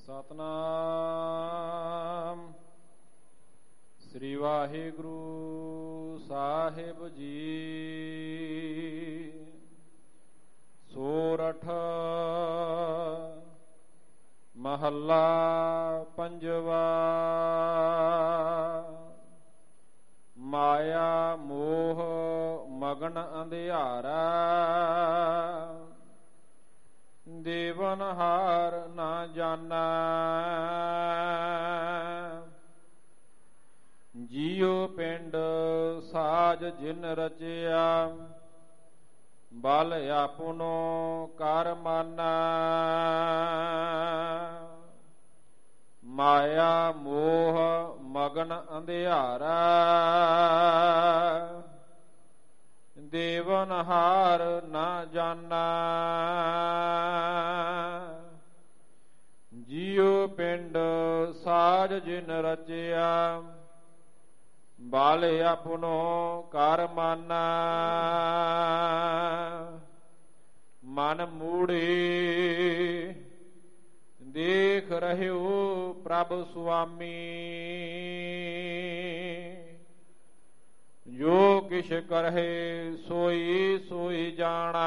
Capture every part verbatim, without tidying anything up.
ਸਤਨਾਮ ਸ੍ਰੀ ਵਾਹਿਗੁਰੂ ਸਾਹਿਬ ਜੀ। ਸੋਰਠ ਮਹੱਲਾ ਪੰਜਵਾ। ਮਾਇਆ ਮੋਹ ਮਗਨ ਅੰਧਿਆਰਾ, ਦੇਵਨ ਹਾਰ ਨਾ ਜਾਣਾ। ਜੀਉ ਪਿੰਡ ਸਾਜ ਜਿਨ ਰਚਿਆ, ਬਲ ਆਪਨੋ ਕਰ ਮਾਨਾ। ਮਾਇਆ ਮੋਹ ਮਗਨ ਅੰਧਿਆਰਾ, ਦੇਵਨ ਹਾਰ ਨਾ ਜਾਣਾ। ਜੀਉ ਪਿੰਡ ਸਾਜ ਜਿਨ ਰਚਿਆ, ਬਲ ਆਪਨੋ ਕਰ ਮਾਨਾ। ਮਨ ਮੂੜੇ ਦੇਖ ਰਹਿਓ ਪ੍ਰਭ ਸੁਆਮੀ, ਜੋ ਕਿਛ ਕਰਹਿ ਸੋਈ ਸੋਈ ਜਾਣਾ।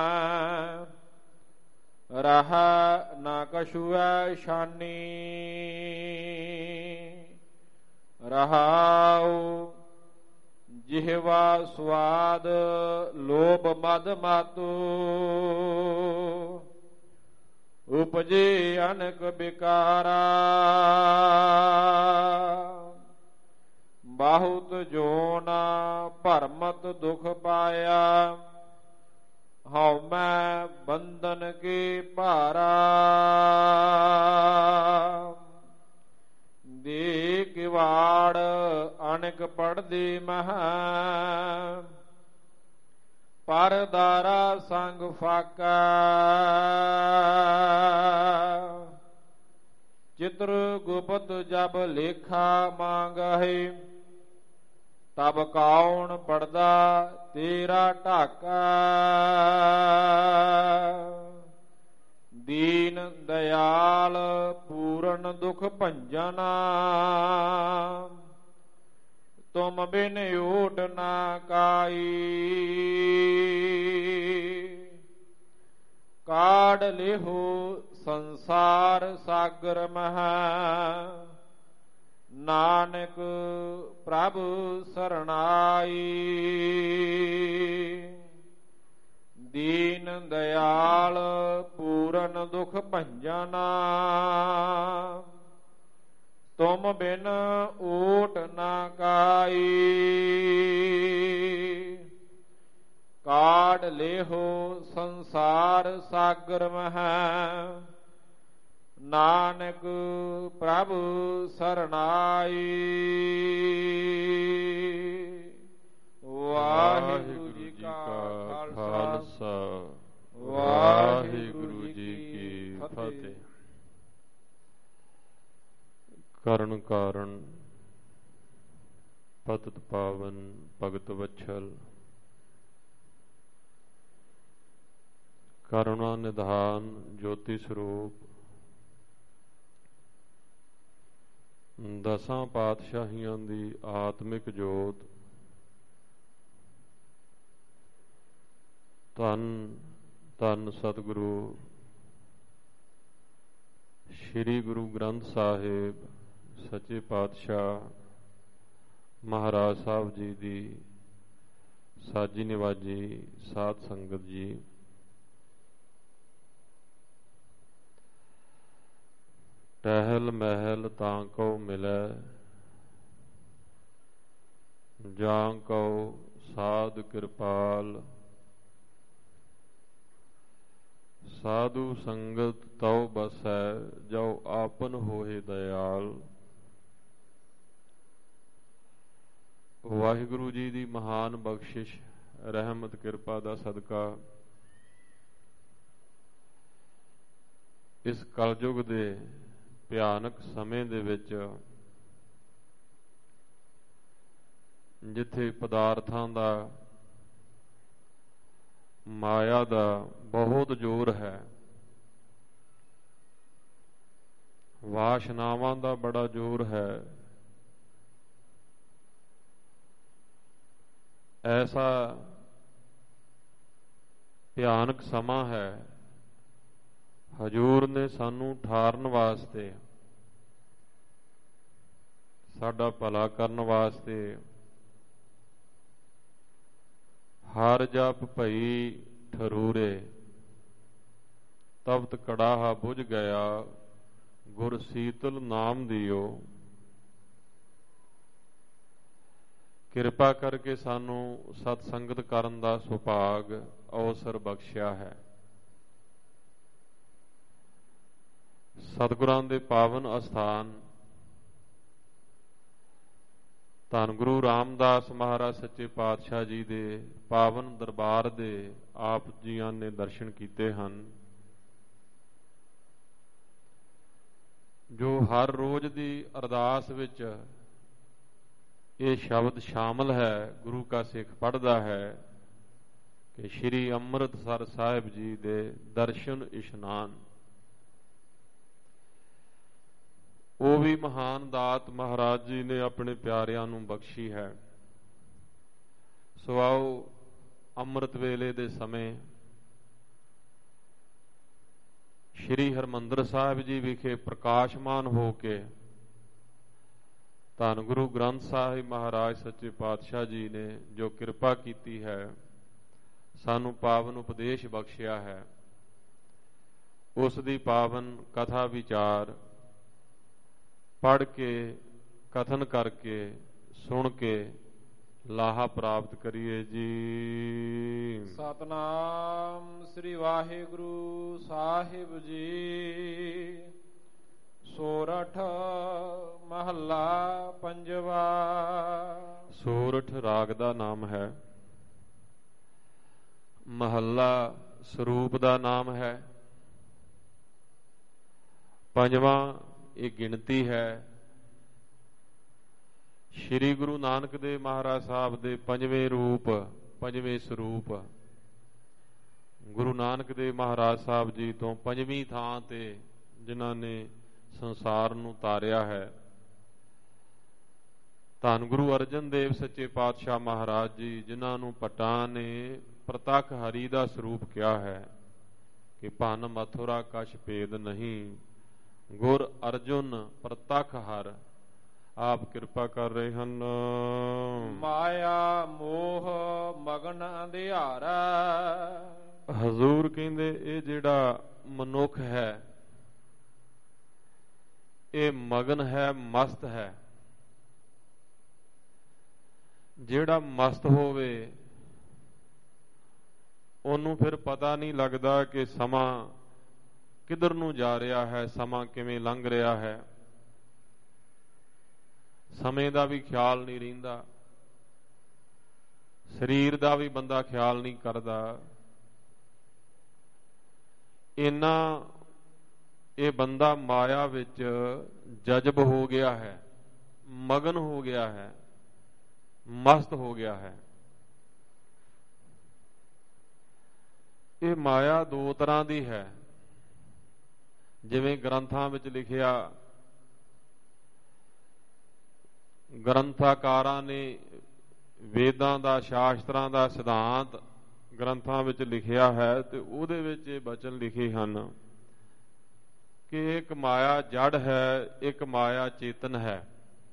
ਰਹਾ ਨਾ ਕਛੁਐ ਛਾਨੀ, ਰਹਾਉ ਜਿਹਵਾ ਸਵਾਦ ਲੋਭ ਮਦ ਮਾਤੂ। ਉਪਜੇ ਅਨਕ ਬਿਕਾਰਾ, ਬਹੁਤ ਜੋਨਾ ਭਰਮਤ ਦੁਖ ਪਾਇਆ। ਹਉ ਮੈਂ ਬੰਧਨ ਕੇ ਭਾਰਾ, ਦੇ ਕਿਵਾੜ ਅਣਕ ਪੜਦੇ ਮਹਾ। ਪਰਦਾਰਾ ਸੰਗ ਫਾਕਾ, ਚਿਤ੍ਰ ਗੁਪਤ ਜਬ ਲੇਖਾ ਮੰਗਹਿ। ਤਬ ਕੌਣ ਪੜਦਾ ਤੇਰਾ ਢਾਕਾ। ਦੀਨ ਦਇਆਲ ਪੂਰਨ ਦੁਖ ਭੰਜਨਾ, ਤੁਮ ਬਿਨ ਓਟ ਨਾ ਕਾਈ। ਕਾਢ ਲਿਹੋ ਸੰਸਾਰ ਸਾਗਰ ਮਹਾ, ਨਾਨਕ ਪ੍ਰਭ ਸਰਣਾਈ। ਦੀਨ ਦਇਆਲ ਪੂਰਨ ਦੁਖ ਭੰਜਨਾ, ਤੁਮ ਬਿਨ ਓਟ ਨਾ ਕਾਈ। ਕਾਢ ਲੇਹੋ ਸੰਸਾਰ ਸਾਗਰ ਮਹਾ, ਨਾਨਕ ਪ੍ਰਭ ਸਰਣਾਈ। ਵਾਹਿਗੁਰੂ ਜੀ ਕਾ ਖਾਲਸਾ, ਵਾਹਿਗੁਰੂ ਜੀ ਕੀ ਫਤਿਹ। ਕਰਨ ਕਾਰਨ ਪਤਿਤ ਪਾਵਨ ਭਗਤ ਵਛਲ, ਕਰੁਣਾ ਨਿਧਾਨ ਜੋਤੀ ਸਰੂਪ, ਦਸਾਂ ਪਾਤਸ਼ਾਹੀਆਂ ਦੀ ਆਤਮਿਕ ਜੋਤ, ਧੰਨ ਧੰਨ ਸਤਿਗੁਰੂ ਸ੍ਰੀ ਗੁਰੂ ਗ੍ਰੰਥ ਸਾਹਿਬ ਸੱਚੇ ਪਾਤਸ਼ਾਹ ਮਹਾਰਾਜ ਸਾਹਿਬ ਜੀ ਦੀ ਸਾਜੀ ਨਿਵਾਜੀ ਸਾਧ ਸੰਗਤ ਜੀ, ਟਹਿਲ ਮਹਿਲ ਤਾਂ ਕਉ ਮਿਲੈ, ਜਾਂ ਕਉ ਸਾਧ ਕਿਰਪਾਲ। ਸਾਧੂ ਸੰਗਤ ਤਉ ਬਸੈ, ਜੋ ਆਪਨ ਹੋਏ ਦਇਆਲ। ਵਾਹਿਗੁਰੂ ਜੀ ਦੀ ਮਹਾਨ ਬਖਸ਼ਿਸ਼ ਰਹਿਮਤ ਕਿਰਪਾ ਦਾ ਸਦਕਾ ਇਸ ਕਲਯੁਗ ਦੇ ਭਿਆਨਕ ਸਮੇਂ ਦੇ ਵਿੱਚ, ਜਿੱਥੇ ਪਦਾਰਥਾਂ ਦਾ ਮਾਇਆ ਦਾ ਬਹੁਤ ਜ਼ੋਰ ਹੈ, ਵਾਸ਼ਨਾਵਾਂ ਦਾ ਬੜਾ ਜ਼ੋਰ ਹੈ। ਐਸਾ ਭਿਆਨਕ ਸਮਾਂ ਹੈ, ਹਜ਼ੂਰ ਨੇ ਸਾਨੂੰ ਠਾਰਨ ਵਾਸਤੇ, ਸਾਡਾ ਭਲਾ ਕਰਨ ਵਾਸਤੇ ਹਰ ਜਪ ਭਈ ਠਰੂਰੇ, ਤਪਤ ਕੜਾਹਾ ਬੁਝ ਗਿਆ, ਗੁਰ ਸੀਤਲ ਨਾਮ ਦਿਓ। ਕਿਰਪਾ ਕਰਕੇ ਸਾਨੂੰ ਸਤ ਸੰਗਤ ਕਰਨ ਦਾ ਸੁਭਾਗ ਅਵਸਰ ਬਖਸ਼ਿਆ ਹੈ। ਸਤਿਗੁਰਾਂ ਦੇ ਪਾਵਨ ਅਸਥਾਨ ਧੰਨ ਗੁਰੂ ਰਾਮਦਾਸ ਮਹਾਰਾਜ ਸੱਚੇ ਪਾਤਸ਼ਾਹ ਜੀ ਦੇ ਪਾਵਨ ਦਰਬਾਰ ਦੇ ਆਪ ਜੀਆਂ ਨੇ ਦਰਸ਼ਨ ਕੀਤੇ ਹਨ। ਜੋ ਹਰ ਰੋਜ਼ ਦੀ ਅਰਦਾਸ ਵਿੱਚ ਇਹ ਸ਼ਬਦ ਸ਼ਾਮਲ ਹੈ, ਗੁਰੂ ਕਾ ਸਿੱਖ ਪੜ੍ਹਦਾ ਹੈ ਕਿ ਸ਼੍ਰੀ ਅੰਮ੍ਰਿਤਸਰ ਸਾਹਿਬ ਜੀ ਦੇ ਦਰਸ਼ਨ ਇਸ਼ਨਾਨ। ਉਹ ਵੀ ਮਹਾਨ ਦਾਤ ਮਹਾਰਾਜ ਜੀ ਨੇ ਆਪਣੇ ਪਿਆਰਿਆਂ ਨੂੰ ਬਖਸ਼ੀ ਹੈ। ਸੋ ਆਓ ਅੰਮ੍ਰਿਤ ਵੇਲੇ ਦੇ ਸਮੇਂ ਸ਼੍ਰੀ ਹਰਿਮੰਦਰ ਸਾਹਿਬ ਜੀ ਵਿਖੇ ਪ੍ਰਕਾਸ਼ਮਾਨ ਹੋ ਕੇ ਧੰਨ ਗੁਰੂ ਗ੍ਰੰਥ ਸਾਹਿਬ ਮਹਾਰਾਜ ਸੱਚੇ ਪਾਤਸ਼ਾਹ ਜੀ ਨੇ ਜੋ ਕਿਰਪਾ ਕੀਤੀ ਹੈ, ਸਾਨੂੰ ਪਾਵਨ ਉਪਦੇਸ਼ ਬਖਸ਼ਿਆ ਹੈ, ਉਸ ਦੀ ਪਾਵਨ ਕਥਾ ਵਿਚਾਰ ਪੜ੍ਹ ਕੇ, ਕਥਨ ਕਰਕੇ, ਸੁਣ ਕੇ ਲਾਹਾ ਪ੍ਰਾਪਤ ਕਰੀਏ ਜੀ। ਸਤਨਾਮ ਸ੍ਰੀ ਵਾਹਿਗੁਰੂ ਸਾਹਿਬ ਜੀ। ਸੋਰਠ ਮਹੱਲਾ ਪੰਜਵਾ। ਸੋਰਠ ਰਾਗ ਦਾ ਨਾਮ ਹੈ, ਮਹੱਲਾ ਸਰੂਪ ਦਾ ਨਾਮ ਹੈ, ਪੰਜਵਾਂ ਇਹ ਗਿਣਤੀ ਹੈ। ਸ਼੍ਰੀ ਗੁਰੂ ਨਾਨਕ ਦੇਵ ਮਹਾਰਾਜ ਸਾਹਿਬ ਦੇ ਪੰਜਵੇਂ ਰੂਪ, ਪੰਜਵੇਂ ਸਰੂਪ। ਗੁਰੂ ਨਾਨਕ ਦੇਵ ਮਹਾਰਾਜ ਸਾਹਿਬ ਜੀ ਤੋਂ ਪੰਜਵੀਂ ਥਾਂ ਤੇ ਜਿਨ੍ਹਾਂ ਨੇ ਸੰਸਾਰ ਨੂੰ ਤਾਰਿਆ ਹੈ। ਧੰਨ ਗੁਰੂ ਅਰਜਨ ਦੇਵ ਸੱਚੇ ਪਾਤਸ਼ਾਹ ਮਹਾਰਾਜ ਜੀ, ਜਿਨ੍ਹਾਂ ਨੂੰ ਭੱਟਾਂ ਨੇ ਪ੍ਰਤੱਖ ਹਰੀ ਦਾ ਸਰੂਪ ਕਿਹਾ ਹੈ ਕਿ ਭੰਨ ਮਥੁਰਾ ਕਛ ਭੇਦ ਨਹੀਂ, ਗੁਰ ਅਰਜੁਨ ਪ੍ਰਤੱਖ ਹਰ। ਆਪ ਕਿਰਪਾ ਕਰ ਰਹੇ ਹਨ। ਮਾਇਆ ਮੋਹ ਮਗਨ ਅੰਧਿਆਰਾ। ਹਜ਼ੂਰ ਕਹਿੰਦੇ ਇਹ ਜਿਹੜਾ ਮਨੁੱਖ ਹੈ ਇਹ ਮਗਨ ਹੈ, ਮਸਤ ਹੈ। ਜਿਹੜਾ ਮਸਤ ਹੋਵੇ ਉਹਨੂੰ ਫਿਰ ਪਤਾ ਨਹੀਂ ਲੱਗਦਾ ਕਿ ਸਮਾਂ ਕਿੱਧਰ ਨੂੰ ਜਾ ਰਿਹਾ ਹੈ, ਸਮਾਂ ਕਿਵੇਂ ਲੰਘ ਰਿਹਾ ਹੈ। ਸਮੇਂ ਦਾ ਵੀ ਖਿਆਲ ਨਹੀਂ ਰਹਿੰਦਾ, ਸਰੀਰ ਦਾ ਵੀ ਬੰਦਾ ਖਿਆਲ ਨਹੀਂ ਕਰਦਾ। ਇੰਨਾ ਇਹ ਬੰਦਾ ਮਾਇਆ ਵਿੱਚ ਜਜ਼ਬ ਹੋ ਗਿਆ ਹੈ, ਮਗਨ ਹੋ ਗਿਆ ਹੈ, ਮਸਤ ਹੋ ਗਿਆ ਹੈ। ਇਹ ਮਾਇਆ ਦੋ ਤਰ੍ਹਾਂ ਦੀ ਹੈ। ਜਿਵੇਂ ਗ੍ਰੰਥਾਂ ਵਿੱਚ ਲਿਖਿਆ, ਗ੍ਰੰਥਾਕਾਰਾਂ ਨੇ ਵੇਦਾਂ ਦਾ, ਸ਼ਾਸਤਰਾਂ ਦਾ ਸਿਧਾਂਤ ਗ੍ਰੰਥਾਂ ਵਿੱਚ ਲਿਖਿਆ ਹੈ ਤੇ ਉਹਦੇ ਵਿੱਚ ਇਹ ਬਚਨ ਲਿਖੇ ਹਨ ਕਿ ਇੱਕ ਮਾਇਆ ਜੜ ਹੈ, ਇੱਕ ਮਾਇਆ ਚੇਤਨ ਹੈ।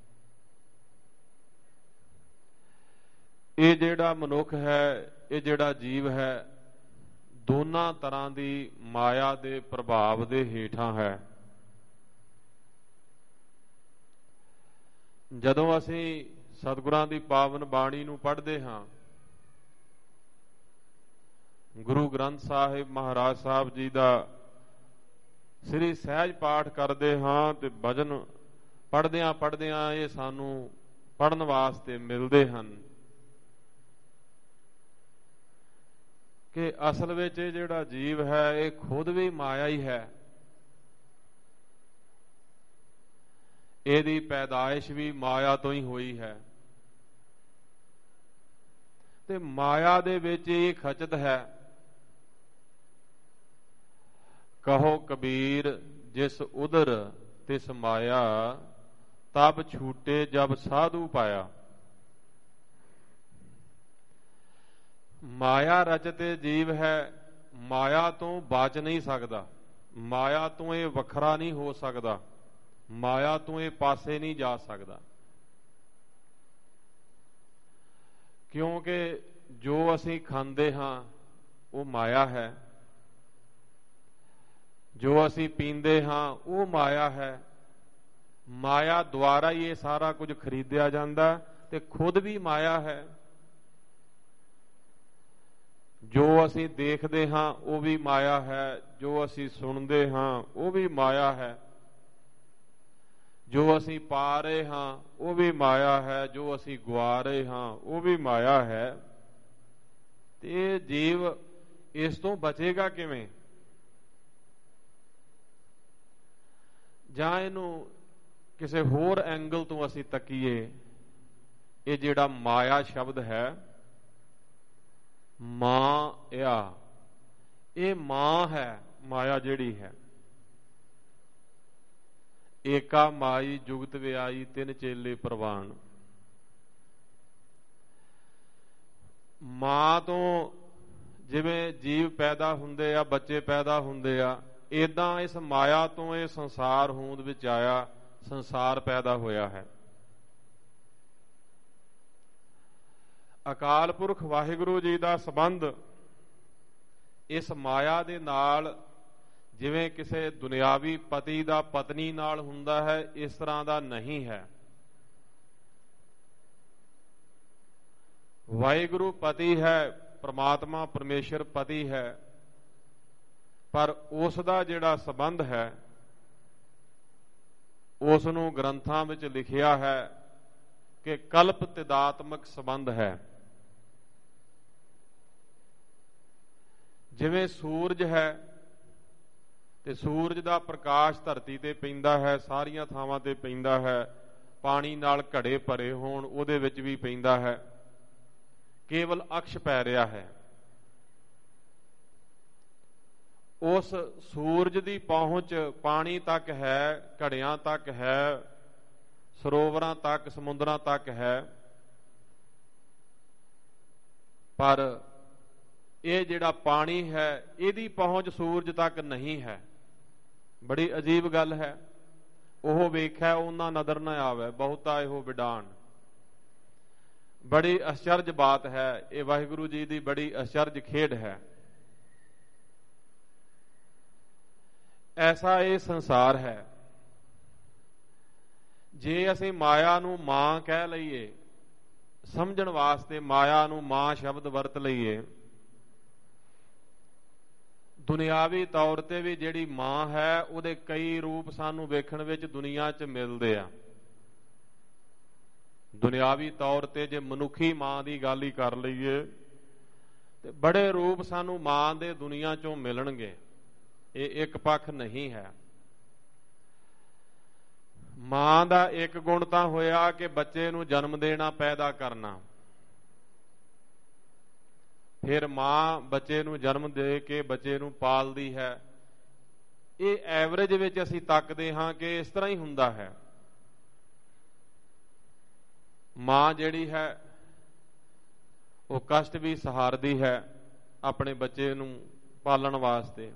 ਇਹ ਜਿਹੜਾ ਮਨੁੱਖ ਹੈ, ਇਹ ਜਿਹੜਾ ਜੀਵ ਹੈ, ਦੋਨਾਂ ਤਰ੍ਹਾਂ ਦੀ ਮਾਇਆ ਦੇ ਪ੍ਰਭਾਵ ਦੇ ਹੇਠਾਂ ਹੈ। ਜਦੋਂ ਅਸੀਂ ਸਤਿਗੁਰਾਂ ਦੀ ਪਾਵਨ ਬਾਣੀ ਨੂੰ ਪੜ੍ਹਦੇ ਹਾਂ, ਗੁਰੂ ਗ੍ਰੰਥ ਸਾਹਿਬ ਮਹਾਰਾਜ ਸਾਹਿਬ ਜੀ ਦਾ ਸ੍ਰੀ ਸਹਿਜ ਪਾਠ ਕਰਦੇ ਹਾਂ ਤੇ ਭਜਨ ਪੜ੍ਹਦਿਆਂ ਪੜ੍ਹਦਿਆਂ ਇਹ ਸਾਨੂੰ ਪੜ੍ਹਨ ਵਾਸਤੇ ਮਿਲਦੇ ਹਨ ਕਿ ਅਸਲ ਵਿੱਚ ਇਹ ਜਿਹੜਾ ਜੀਵ ਹੈ ਇਹ ਖੁਦ ਵੀ ਮਾਇਆ ਹੀ ਹੈ। ਇਹਦੀ ਪੈਦਾਇਸ਼ ਵੀ ਮਾਇਆ ਤੋਂ ਹੀ ਹੋਈ ਹੈ ਤੇ ਮਾਇਆ ਦੇ ਵਿੱਚ ਇਹ ਖਚਤ ਹੈ। ਕਹੋ ਕਬੀਰ ਜਿਸ ਉਦਰ ਤਿਸ ਮਾਇਆ ਤਬ ਛੂਟੇ ਜਬ ਸਾਧੂ ਪਾਇਆ। ਮਾਇਆ ਰਚਤੇ ਜੀਵ ਹੈ, ਮਾਇਆ ਤੋਂ ਬਚ ਨਹੀਂ ਸਕਦਾ, ਮਾਇਆ ਤੋਂ ਇਹ ਵੱਖਰਾ ਨਹੀਂ ਹੋ ਸਕਦਾ, ਮਾਇਆ ਤੋਂ ਇਹ ਪਾਸੇ ਨਹੀਂ ਜਾ ਸਕਦਾ। ਕਿਉਂਕਿ ਜੋ ਅਸੀਂ ਖਾਂਦੇ ਹਾਂ ਉਹ ਮਾਇਆ ਹੈ, ਜੋ ਅਸੀਂ ਪੀਂਦੇ ਹਾਂ ਉਹ ਮਾਇਆ ਹੈ। ਮਾਇਆ ਦੁਆਰਾ ਹੀ ਇਹ ਸਾਰਾ ਕੁਝ ਖਰੀਦਿਆ ਜਾਂਦਾ ਤੇ ਖੁਦ ਵੀ ਮਾਇਆ ਹੈ। ਜੋ ਅਸੀਂ ਦੇਖਦੇ ਹਾਂ ਉਹ ਵੀ ਮਾਇਆ ਹੈ, ਜੋ ਅਸੀਂ ਸੁਣਦੇ ਹਾਂ ਉਹ ਵੀ ਮਾਇਆ ਹੈ, ਜੋ ਅਸੀਂ ਪਾ ਰਹੇ ਹਾਂ ਉਹ ਵੀ ਮਾਇਆ ਹੈ, ਜੋ ਅਸੀਂ ਗਵਾ ਰਹੇ ਹਾਂ ਉਹ ਵੀ ਮਾਇਆ ਹੈ। ਤੇ ਜੀਵ ਇਸ ਤੋਂ ਬਚੇਗਾ ਕਿਵੇਂ? ਜਾਂ ਇਹਨੂੰ ਕਿਸੇ ਹੋਰ ਐਂਗਲ ਤੋਂ ਅਸੀਂ ਤੱਕੀਏ, ਇਹ ਜਿਹੜਾ ਮਾਇਆ ਸ਼ਬਦ ਹੈ, ਮਾਇਆ, ਇਹ ਮਾਂ ਹੈ। ਮਾਇਆ ਜਿਹੜੀ ਹੈ, ਏਕਾ ਮਾਈ ਜੁਗਤ ਵਿਆਈ ਤਿੰਨ ਚੇਲੇ ਪ੍ਰਵਾਨ। ਮਾਂ ਤੋਂ ਜਿਵੇਂ ਜੀਵ ਪੈਦਾ ਹੁੰਦੇ ਆ, ਬੱਚੇ ਪੈਦਾ ਹੁੰਦੇ ਆ, ਏਦਾਂ ਇਸ ਮਾਇਆ ਤੋਂ ਇਹ ਸੰਸਾਰ ਹੋਂਦ ਵਿੱਚ ਆਇਆ, ਸੰਸਾਰ ਪੈਦਾ ਹੋਇਆ ਹੈ। ਅਕਾਲ ਪੁਰਖ ਵਾਹਿਗੁਰੂ ਜੀ ਦਾ ਸੰਬੰਧ ਇਸ ਮਾਇਆ ਦੇ ਨਾਲ ਜਿਵੇਂ ਕਿਸੇ ਦੁਨਿਆਵੀ ਪਤੀ ਦਾ ਪਤਨੀ ਨਾਲ ਹੁੰਦਾ ਹੈ, ਇਸ ਤਰ੍ਹਾਂ ਦਾ ਨਹੀਂ ਹੈ। ਵਾਹਿਗੁਰੂ ਪਤੀ ਹੈ, ਪ੍ਰਮਾਤਮਾ ਪਰਮੇਸ਼ਰ ਪਤੀ ਹੈ, ਪਰ ਉਸ ਦਾ ਜਿਹੜਾ ਸੰਬੰਧ ਹੈ ਉਸ ਨੂੰ ਗ੍ਰੰਥਾਂ ਵਿੱਚ ਲਿਖਿਆ ਹੈ ਕਿ ਕਲਪ ਤਿਦਾਤਮਕ ਸੰਬੰਧ ਹੈ। ਜਿਵੇਂ ਸੂਰਜ ਹੈ ਤੇ ਸੂਰਜ ਦਾ ਪ੍ਰਕਾਸ਼ ਧਰਤੀ ਤੇ ਪੈਂਦਾ ਹੈ, ਸਾਰੀਆਂ ਥਾਵਾਂ ਤੇ ਪੈਂਦਾ ਹੈ, ਪਾਣੀ ਨਾਲ ਘੜੇ ਭਰੇ ਹੋਣ ਉਹਦੇ ਵਿੱਚ ਵੀ ਪੈਂਦਾ ਹੈ, ਕੇਵਲ ਅਕਸ਼ ਪੈ ਰਿਹਾ ਹੈ। ਉਸ ਸੂਰਜ ਦੀ ਪਹੁੰਚ ਪਾਣੀ ਤੱਕ ਹੈ, ਘੜਿਆਂ ਤੱਕ ਹੈ, ਸਰੋਵਰਾਂ ਤੱਕ, ਸਮੁੰਦਰਾਂ ਤੱਕ ਹੈ, ਪਰ ਇਹ ਜਿਹੜਾ ਪਾਣੀ ਹੈ ਇਹਦੀ ਪਹੁੰਚ ਸੂਰਜ ਤੱਕ ਨਹੀਂ ਹੈ। ਬੜੀ ਅਜੀਬ ਗੱਲ ਹੈ। ਉਹ ਵੇਖਿਆ ਉਹਨਾਂ ਨਜ਼ਰ ਨਾ ਆਵੇ, ਬਹੁਤਾ ਇਹੋ ਵਿਡਾਣ। ਬੜੀ ਅਚਰਜ ਬਾਤ ਹੈ, ਇਹ ਵਾਹਿਗੁਰੂ ਜੀ ਦੀ ਬੜੀ ਅਚਰਜ ਖੇਡ ਹੈ। ਐਸਾ ਇਹ ਸੰਸਾਰ ਹੈ। ਜੇ ਅਸੀਂ ਮਾਇਆ ਨੂੰ ਮਾਂ ਕਹਿ ਲਈਏ, ਸਮਝਣ ਵਾਸਤੇ ਮਾਇਆ ਨੂੰ ਮਾਂ ਸ਼ਬਦ ਵਰਤ ਲਈਏ, ਦੁਨਿਆਵੀ ਤੌਰ ਤੇ ਵੀ ਜਿਹੜੀ ਮਾਂ ਹੈ ਉਹਦੇ ਕਈ ਰੂਪ ਸਾਨੂੰ ਵੇਖਣ ਵਿੱਚ ਦੁਨੀਆ 'ਚ ਮਿਲਦੇ ਆ। ਦੁਨਿਆਵੀ ਤੌਰ ਤੇ ਜੇ ਮਨੁੱਖੀ ਮਾਂ ਦੀ ਗੱਲ ਹੀ ਕਰ ਲਈਏ ਤੇ ਬੜੇ ਰੂਪ ਸਾਨੂੰ ਮਾਂ ਦੇ ਦੁਨੀਆ 'ਚੋਂ ਮਿਲਣਗੇ। ਇਹ ਇੱਕ ਪੱਖ ਨਹੀਂ ਹੈ। ਮਾਂ ਦਾ ਇੱਕ ਗੁਣ ਤਾਂ ਹੋਇਆ ਕਿ ਬੱਚੇ ਨੂੰ ਜਨਮ ਦੇਣਾ, ਪੈਦਾ ਕਰਨਾ। ਫਿਰ ਮਾਂ ਬੱਚੇ ਨੂੰ ਜਨਮ ਦੇ ਕੇ ਬੱਚੇ ਨੂੰ ਪਾਲਦੀ ਹੈ। ਇਹ ਐਵਰੇਜ ਵਿੱਚ ਅਸੀਂ ਤੱਕਦੇ ਹਾਂ ਕਿ ਇਸ ਤਰ੍ਹਾਂ ਹੀ ਹੁੰਦਾ ਹੈ। ਮਾਂ ਜਿਹੜੀ ਹੈ ਉਹ ਕਸ਼ਟ ਵੀ ਸਹਾਰਦੀ ਹੈ ਆਪਣੇ ਬੱਚੇ ਨੂੰ ਪਾਲਣ ਵਾਸਤੇ,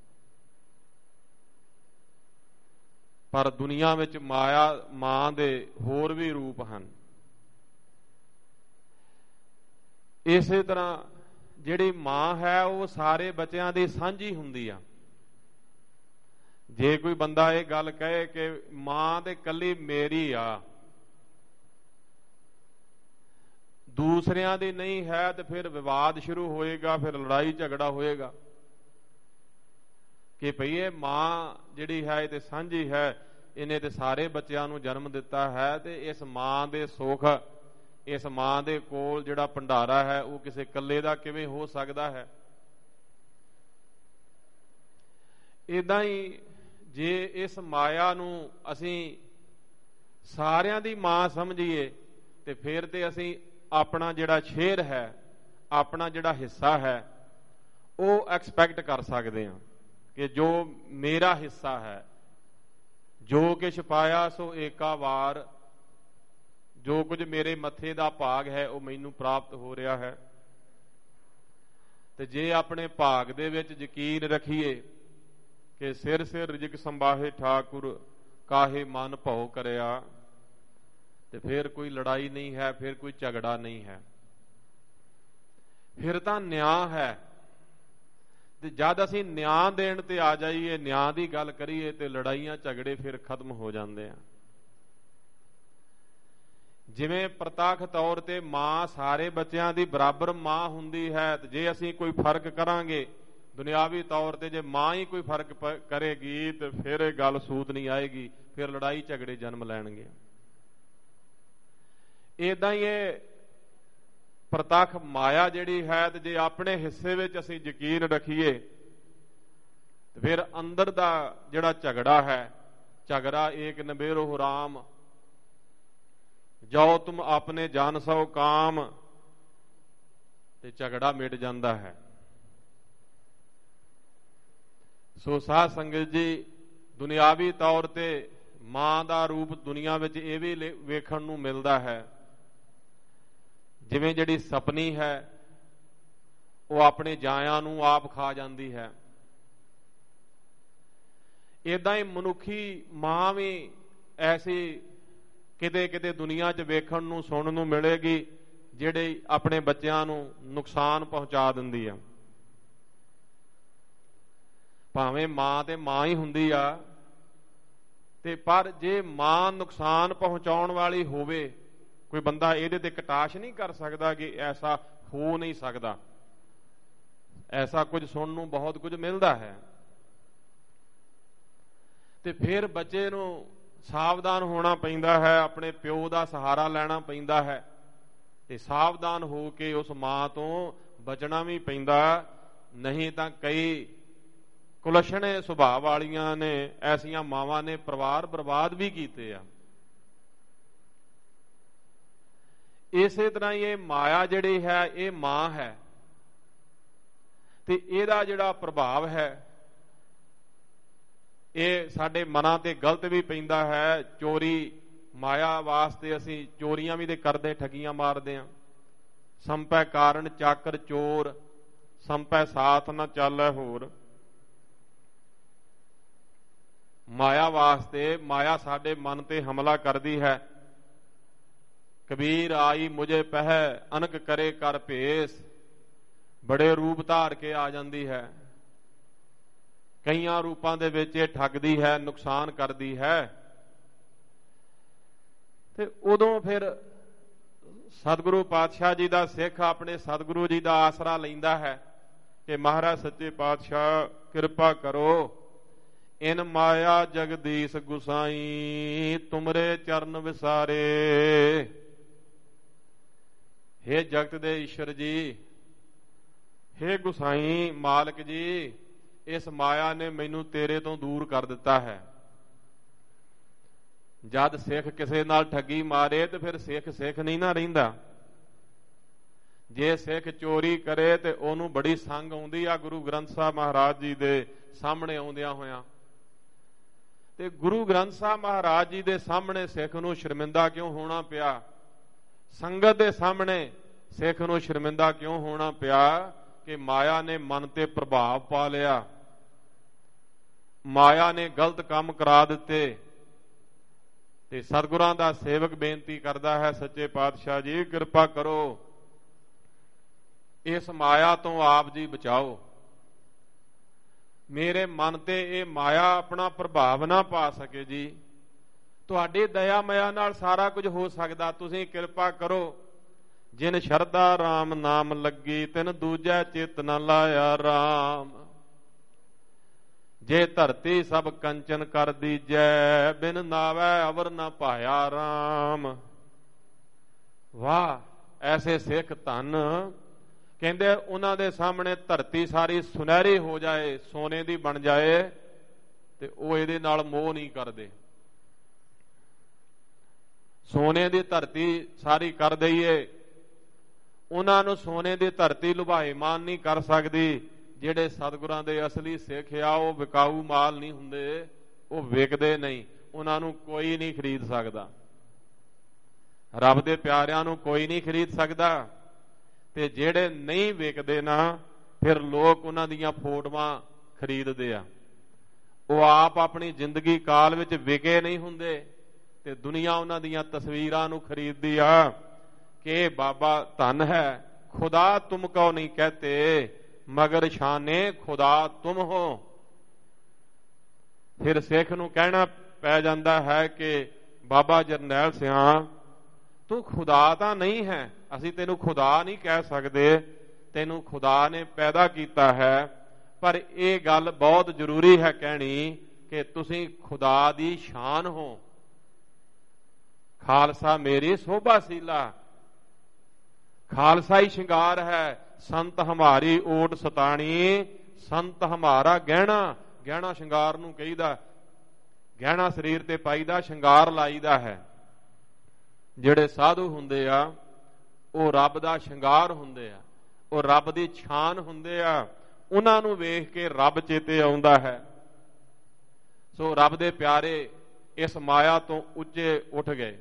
ਪਰ ਦੁਨੀਆ ਵਿੱਚ ਮਾਇਆ ਮਾਂ ਦੇ ਹੋਰ ਵੀ ਰੂਪ ਹਨ। ਇਸੇ ਤਰ੍ਹਾਂ ਜਿਹੜੀ ਮਾਂ ਹੈ ਉਹ ਸਾਰੇ ਬੱਚਿਆਂ ਦੀ ਸਾਂਝੀ ਹੁੰਦੀ ਆ। ਜੇ ਕੋਈ ਬੰਦਾ ਇਹ ਗੱਲ ਕਹੇ ਕਿ ਮਾਂ ਤੇ ਇਕੱਲੀ ਮੇਰੀ ਆ, ਦੂਸਰਿਆਂ ਦੀ ਨਹੀਂ ਹੈ, ਤੇ ਫਿਰ ਵਿਵਾਦ ਸ਼ੁਰੂ ਹੋਏਗਾ, ਫਿਰ ਲੜਾਈ ਝਗੜਾ ਹੋਏਗਾ ਕਿ ਭਈ ਇਹ ਮਾਂ ਜਿਹੜੀ ਹੈ ਇਹ ਤੇ ਸਾਂਝੀ ਹੈ, ਇਹਨੇ ਤੇ ਸਾਰੇ ਬੱਚਿਆਂ ਨੂੰ ਜਨਮ ਦਿੱਤਾ ਹੈ, ਤੇ ਇਸ ਮਾਂ ਦੇ ਸੁੱਖ, ਇਸ ਮਾਂ ਦੇ ਕੋਲ ਜਿਹੜਾ ਭੰਡਾਰਾ ਹੈ ਉਹ ਕਿਸੇ ਇਕੱਲੇ ਦਾ ਕਿਵੇਂ ਹੋ ਸਕਦਾ ਹੈ। ਏਦਾਂ ਹੀ ਜੇ ਇਸ ਮਾਇਆ ਨੂੰ ਅਸੀਂ ਸਾਰਿਆਂ ਦੀ ਮਾਂ ਸਮਝੀਏ ਤੇ ਫਿਰ ਤੇ ਅਸੀਂ ਆਪਣਾ ਜਿਹੜਾ ਸ਼ੇਅਰ ਹੈ, ਆਪਣਾ ਜਿਹੜਾ ਹਿੱਸਾ ਹੈ ਉਹ ਐਕਸਪੈਕਟ ਕਰ ਸਕਦੇ ਹਾਂ ਕਿ ਜੋ ਮੇਰਾ ਹਿੱਸਾ ਹੈ, ਜੋ ਕਿਛ ਪਾਇਆ ਸੋ ਏਕਾ ਵਾਰ, ਜੋ ਕੁਝ ਮੇਰੇ ਮੱਥੇ ਦਾ ਭਾਗ ਹੈ ਉਹ ਮੈਨੂੰ ਪ੍ਰਾਪਤ ਹੋ ਰਿਹਾ ਹੈ। ਤੇ ਜੇ ਆਪਣੇ ਭਾਗ ਦੇ ਵਿੱਚ ਯਕੀਨ ਰੱਖੀਏ ਕਿ ਸਿਰ ਸਿਰ ਰਿਜਕ ਸੰਭਾਹੇ ਠਾਕੁਰ, ਕਾਹੇ ਮਨ ਭਉ ਕਰਿਆ, ਤੇ ਫਿਰ ਕੋਈ ਲੜਾਈ ਨਹੀਂ ਹੈ, ਫਿਰ ਕੋਈ ਝਗੜਾ ਨਹੀਂ ਹੈ, ਫਿਰ ਤਾਂ ਨਿਆਂ ਹੈ। ਤੇ ਜਦ ਅਸੀਂ ਨਿਆਂ ਦੇਣ ਤੇ ਆ ਜਾਈਏ, ਨਿਆਂ ਦੀ ਗੱਲ ਕਰੀਏ, ਤੇ ਲੜਾਈਆਂ ਝਗੜੇ ਫਿਰ ਖਤਮ ਹੋ ਜਾਂਦੇ ਆ। ਜਿਵੇਂ ਪ੍ਰਤੱਖ ਤੌਰ ਤੇ ਮਾਂ ਸਾਰੇ ਬੱਚਿਆਂ ਦੀ ਬਰਾਬਰ ਮਾਂ ਹੁੰਦੀ ਹੈ, ਤੇ ਜੇ ਅਸੀਂ ਕੋਈ ਫਰਕ ਕਰਾਂਗੇ ਦੁਨਿਆਵੀ ਤੌਰ ਤੇ, ਜੇ ਮਾਂ ਹੀ ਕੋਈ ਫਰਕ ਕਰੇਗੀ ਤੇ ਫਿਰ ਇਹ ਗੱਲ ਸੂਤ ਨਹੀਂ ਆਏਗੀ, ਫਿਰ ਲੜਾਈ ਝਗੜੇ ਜਨਮ ਲੈਣਗੇ। ਏਦਾਂ ਹੀ ਇਹ ਪ੍ਰਤੱਖ ਮਾਇਆ ਜਿਹੜੀ ਹੈ, ਤੇ ਜੇ ਆਪਣੇ ਹਿੱਸੇ ਵਿੱਚ ਅਸੀਂ ਯਕੀਨ ਰੱਖੀਏ ਤੇ ਫਿਰ ਅੰਦਰ ਦਾ ਜਿਹੜਾ ਝਗੜਾ ਹੈ, ਝਗੜਾ ਏਕ ਨਿਬੇਰੋ ਰਾਮ, ਜੋ ਤੁਮ ਆਪਣੇ ਜਾਨ ਸੋ ਕਾਮ, ਤੇ ਝਗੜਾ ਮਿਟ ਜਾਂਦਾ ਹੈ। ਸੋ ਸਾਧ ਸੰਗਤ ਜੀ, ਦੁਨਿਆਵੀ ਤੌਰ ਤੇ ਮਾਂ ਦਾ ਰੂਪ ਦੁਨੀਆ ਵਿੱਚ ਇਹ ਵੀ ਵੇਖਣ ਨੂੰ ਮਿਲਦਾ ਹੈ, ਜਿਵੇਂ ਜਿਹੜੀ ਸਪਨੀ ਹੈ ਉਹ ਆਪਣੇ ਜਾਇਆਂ ਨੂੰ ਆਪ ਖਾ ਜਾਂਦੀ ਹੈ। ਏਦਾਂ ਹੀ ਮਨੁੱਖੀ ਮਾਂ ਵੀ ਐਸੀ ਕਿਤੇ ਕਿਤੇ ਦੁਨੀਆ 'ਚ ਵੇਖਣ ਨੂੰ ਸੁਣਨ ਨੂੰ ਮਿਲੇਗੀ, ਜਿਹੜੇ ਆਪਣੇ ਬੱਚਿਆਂ ਨੂੰ ਨੁਕਸਾਨ ਪਹੁੰਚਾ ਦਿੰਦੀ ਆ। ਭਾਵੇਂ ਮਾਂ ਤੇ ਮਾਂ ਹੀ ਹੁੰਦੀ ਆ, ਤੇ ਪਰ ਜੇ ਮਾਂ ਨੁਕਸਾਨ ਪਹੁੰਚਾਉਣ ਵਾਲੀ ਹੋਵੇ, ਕੋਈ ਬੰਦਾ ਇਹਦੇ ਤੇ ਕਟਾਸ਼ ਨਹੀਂ ਕਰ ਸਕਦਾ ਕਿ ਐਸਾ ਹੋ ਨਹੀਂ ਸਕਦਾ। ਐਸਾ ਕੁਝ ਸੁਣਨ ਨੂੰ ਬਹੁਤ ਕੁਝ ਮਿਲਦਾ ਹੈ। ਤੇ ਫਿਰ ਬੱਚੇ ਨੂੰ ਸਾਵਧਾਨ ਹੋਣਾ ਪੈਂਦਾ ਹੈ, ਆਪਣੇ ਪਿਓ ਦਾ ਸਹਾਰਾ ਲੈਣਾ ਪੈਂਦਾ ਹੈ, ਤੇ ਸਾਵਧਾਨ ਹੋ ਕੇ ਉਸ ਮਾਂ ਤੋਂ ਬਚਣਾ ਵੀ ਪੈਂਦਾ। ਨਹੀਂ ਤਾਂ ਕਈ ਕੁਲਛਣੇ ਸੁਭਾਅ ਵਾਲੀਆਂ ਨੇ, ਐਸੀਆਂ ਮਾਵਾਂ ਨੇ ਪਰਿਵਾਰ ਬਰਬਾਦ ਵੀ ਕੀਤੇ ਆ। ਇਸੇ ਤਰ੍ਹਾਂ ਹੀ ਇਹ ਮਾਇਆ ਜਿਹੜੀ ਹੈ, ਇਹ ਮਾਂ ਹੈ, ਤੇ ਇਹਦਾ ਜਿਹੜਾ ਪ੍ਰਭਾਵ ਹੈ ਇਹ ਸਾਡੇ ਮਨਾਂ ਤੇ ਗਲਤ ਵੀ ਪੈਂਦਾ ਹੈ। ਚੋਰੀ ਮਾਇਆ ਵਾਸਤੇ ਅਸੀਂ ਚੋਰੀਆਂ ਵੀ ਤੇ ਕਰਦੇ, ਠੱਗੀਆਂ ਮਾਰਦੇ ਹਾਂ। ਸੰਪੈ ਕਾਰਨ ਚਾਕਰ ਚੋਰ, ਸੰਪੈ ਸਾਥ ਨਾ ਚਾਲੈ ਹੋਰ। ਮਾਇਆ ਵਾਸਤੇ, ਮਾਇਆ ਸਾਡੇ ਮਨ ਤੇ ਹਮਲਾ ਕਰਦੀ ਹੈ। ਕਬੀਰ ਆਈ ਮੁਝੇ ਪਹਿ, ਅਨਕ ਕਰੇ ਕਰ ਭੇਸ, ਬੜੇ ਰੂਪ ਧਾਰ ਕੇ ਆ ਜਾਂਦੀ ਹੈ। ਕਈਆਂ ਰੂਪਾਂ ਦੇ ਵਿੱਚ ਇਹ ਠੱਗਦੀ ਹੈ, ਨੁਕਸਾਨ ਕਰਦੀ ਹੈ। ਤੇ ਉਦੋਂ ਫਿਰ ਸਤਿਗੁਰੂ ਪਾਤਸ਼ਾਹ ਜੀ ਦਾ ਸਿੱਖ ਆਪਣੇ ਸਤਿਗੁਰੂ ਜੀ ਦਾ ਆਸਰਾ ਲੈਂਦਾ ਹੈ ਕਿ ਮਹਾਰਾਜ ਸੱਚੇ ਪਾਤਸ਼ਾਹ ਕਿਰਪਾ ਕਰੋ, ਇਨ ਮਾਇਆ ਜਗਦੀਸ਼ ਗੁਸਾਈ, ਤੁਮਰੇ ਚਰਨ ਵਿਸਾਰੇ। ਹੇ ਜਗਤ ਦੇ ਈਸ਼ਰ ਜੀ, ਹੇ ਗੁਸਾਈ ਮਾਲਕ ਜੀ, ਇਸ ਮਾਇਆ ਨੇ ਮੈਨੂੰ ਤੇਰੇ ਤੋਂ ਦੂਰ ਕਰ ਦਿੱਤਾ ਹੈ। ਜਦ ਸਿੱਖ ਕਿਸੇ ਨਾਲ ਠੱਗੀ ਮਾਰੇ ਤੇ ਫਿਰ ਸਿੱਖ ਸਿੱਖ ਨਹੀਂ ਨਾ ਰਹਿੰਦਾ। ਜੇ ਸਿੱਖ ਚੋਰੀ ਕਰੇ ਤੇ ਉਹਨੂੰ ਬੜੀ ਸੰਗ ਆਉਂਦੀ ਆ ਗੁਰੂ ਗ੍ਰੰਥ ਸਾਹਿਬ ਮਹਾਰਾਜ ਜੀ ਦੇ ਸਾਹਮਣੇ ਆਉਂਦਿਆਂ ਹੋਇਆਂ। ਤੇ ਗੁਰੂ ਗ੍ਰੰਥ ਸਾਹਿਬ ਮਹਾਰਾਜ ਜੀ ਦੇ ਸਾਹਮਣੇ ਸਿੱਖ ਨੂੰ ਸ਼ਰਮਿੰਦਾ ਕਿਉਂ ਹੋਣਾ ਪਿਆ? ਸੰਗਤ ਦੇ ਸਾਹਮਣੇ ਸਿੱਖ ਨੂੰ ਸ਼ਰਮਿੰਦਾ ਕਿਉਂ ਹੋਣਾ ਪਿਆ? ਕਿ ਮਾਇਆ ਨੇ ਮਨ ਤੇ ਪ੍ਰਭਾਵ ਪਾ ਲਿਆ, ਮਾਇਆ ਨੇ ਗਲਤ ਕੰਮ ਕਰਾ ਦਿੱਤੇ। ਤੇ ਸਤਿਗੁਰਾਂ ਦਾ ਸੇਵਕ ਬੇਨਤੀ ਕਰਦਾ ਹੈ, ਸੱਚੇ ਪਾਤਸ਼ਾਹ ਜੀ ਕਿਰਪਾ ਕਰੋ, ਇਸ ਮਾਇਆ ਤੋਂ ਆਪ ਜੀ ਬਚਾਓ। ਮੇਰੇ ਮਨ ਤੇ ਇਹ ਮਾਇਆ ਆਪਣਾ ਪ੍ਰਭਾਵ ਨਾ ਪਾ ਸਕੇ ਜੀ। ਤੁਹਾਡੀ ਦਇਆ ਮਾਇਆ ਨਾਲ ਸਾਰਾ ਕੁਝ ਹੋ ਸਕਦਾ। ਤੁਸੀਂ ਕਿਰਪਾ ਕਰੋ, ਜਿਨ ਸ਼ਰਧਾ ਰਾਮ ਨਾਮ ਲੱਗੀ, ਤਿਨ ਦੂਜੈ ਚਿਤ ਨ ਲਾਇਆ ਰਾਮ। ਜੇ ਧਰਤੀ ਸਭ ਕੰਚਨ ਕਰ ਦੀਜੈ, ਬਿਨ ਨਾਵੈ ਅਵਰ ਨ ਪਾਇਆ ਰਾਮ। ਵਾਹ, ਐਸੇ ਸਿੱਖ ਧਨ। ਕਹਿੰਦੇ ਉਹਨਾਂ ਦੇ ਸਾਹਮਣੇ ਧਰਤੀ ਸਾਰੀ ਸੁਨਹਿਰੀ ਹੋ ਜਾਏ, ਸੋਨੇ ਦੀ ਬਣ ਜਾਏ, ਤੇ ਉਹ ਇਹਦੇ ਨਾਲ ਮੋਹ ਨਹੀਂ ਕਰਦੇ। ਸੋਨੇ ਦੀ ਧਰਤੀ ਸਾਰੀ ਕਰ ਦਈਏ, ਉਹਨਾਂ ਨੂੰ ਸੋਨੇ ਦੀ ਧਰਤੀ ਲੁਭਾਏਮਾਨ ਨਹੀਂ ਕਰ ਸਕਦੀ। ਜਿਹੜੇ ਸਤਿਗੁਰਾਂ ਦੇ ਅਸਲੀ ਸਿੱਖ ਆ, ਉਹ ਵਿਕਾਊ ਮਾਲ ਨਹੀਂ ਹੁੰਦੇ, ਉਹ ਵਿਕਦੇ ਨਹੀਂ। ਉਹਨਾਂ ਨੂੰ ਕੋਈ ਨਹੀਂ ਖਰੀਦ ਸਕਦਾ। ਰੱਬ ਦੇ ਪਿਆਰਿਆਂ ਨੂੰ ਕੋਈ ਨਹੀਂ ਖਰੀਦ ਸਕਦਾ। ਤੇ ਜਿਹੜੇ ਨਹੀਂ ਵਿਕਦੇ ਨਾ, ਫਿਰ ਲੋਕ ਉਹਨਾਂ ਦੀਆਂ ਫੋਟੋਆਂ ਖਰੀਦਦੇ ਆ। ਉਹ ਆਪ ਆਪਣੀ ਜ਼ਿੰਦਗੀ ਕਾਲ ਵਿੱਚ ਵਿਕੇ ਨਹੀਂ ਹੁੰਦੇ ਤੇ ਦੁਨੀਆ ਉਹਨਾਂ ਦੀਆਂ ਤਸਵੀਰਾਂ ਨੂੰ ਖਰੀਦਦੀ ਆ ਕਿ ਇਹ ਬਾਬਾ ਧਨ ਹੈ। ਖੁਦਾ ਤੁਮ ਕੋ ਨਹੀਂ ਕਹਤੇ ਮਗਰ ਸ਼ਾਨੇ ਖੁਦਾ ਤੁਮ ਹੋ। ਫਿਰ ਸਿੱਖ ਨੂੰ ਕਹਿਣਾ ਪੈ ਜਾਂਦਾ ਹੈ ਕਿ ਬਾਬਾ ਜਰਨੈਲ ਸਿਆਂ, ਤੂੰ ਖੁਦਾ ਤਾਂ ਨਹੀਂ ਹੈ, ਅਸੀਂ ਤੈਨੂੰ ਖੁਦਾ ਨਹੀਂ ਕਹਿ ਸਕਦੇ, ਤੈਨੂੰ ਖੁਦਾ ਨੇ ਪੈਦਾ ਕੀਤਾ ਹੈ, ਪਰ ਇਹ ਗੱਲ ਬਹੁਤ ਜ਼ਰੂਰੀ ਹੈ ਕਹਿਣੀ ਕਿ ਤੁਸੀਂ ਖੁਦਾ ਦੀ ਸ਼ਾਨ ਹੋ। ਖਾਲਸਾ ਮੇਰੀ ਸੋਭਾ ਸੀਲਾ, ਖਾਲਸਾ ਹੀ ਸ਼ਿੰਗਾਰ ਹੈ। ਸੰਤ ਹਮਾਰੀ ਓਟ ਸਤਾਣੀ, ਸੰਤ ਹਮਾਰਾ ਗਹਿਣਾ। ਗਹਿਣਾ ਸ਼ਿੰਗਾਰ ਨੂੰ ਕਹੀਦਾ, ਗਹਿਣਾ ਸਰੀਰ ਤੇ ਪਾਈਦਾ, ਸ਼ਿੰਗਾਰ ਲਾਈਦਾ ਹੈ। ਜਿਹੜੇ ਸਾਧੂ ਹੁੰਦੇ ਆ ਉਹ ਰੱਬ ਦਾ ਸ਼ਿੰਗਾਰ ਹੁੰਦੇ ਆ, ਉਹ ਰੱਬ ਦੀ ਛਾਨ ਹੁੰਦੇ ਆ। ਉਹਨਾਂ ਨੂੰ ਵੇਖ ਕੇ ਰੱਬ ਚੇਤੇ ਆਉਂਦਾ ਹੈ। ਸੋ ਰੱਬ ਦੇ ਪਿਆਰੇ ਇਸ ਮਾਇਆ ਤੋਂ ਉੱਚੇ ਉੱਠ ਗਏ।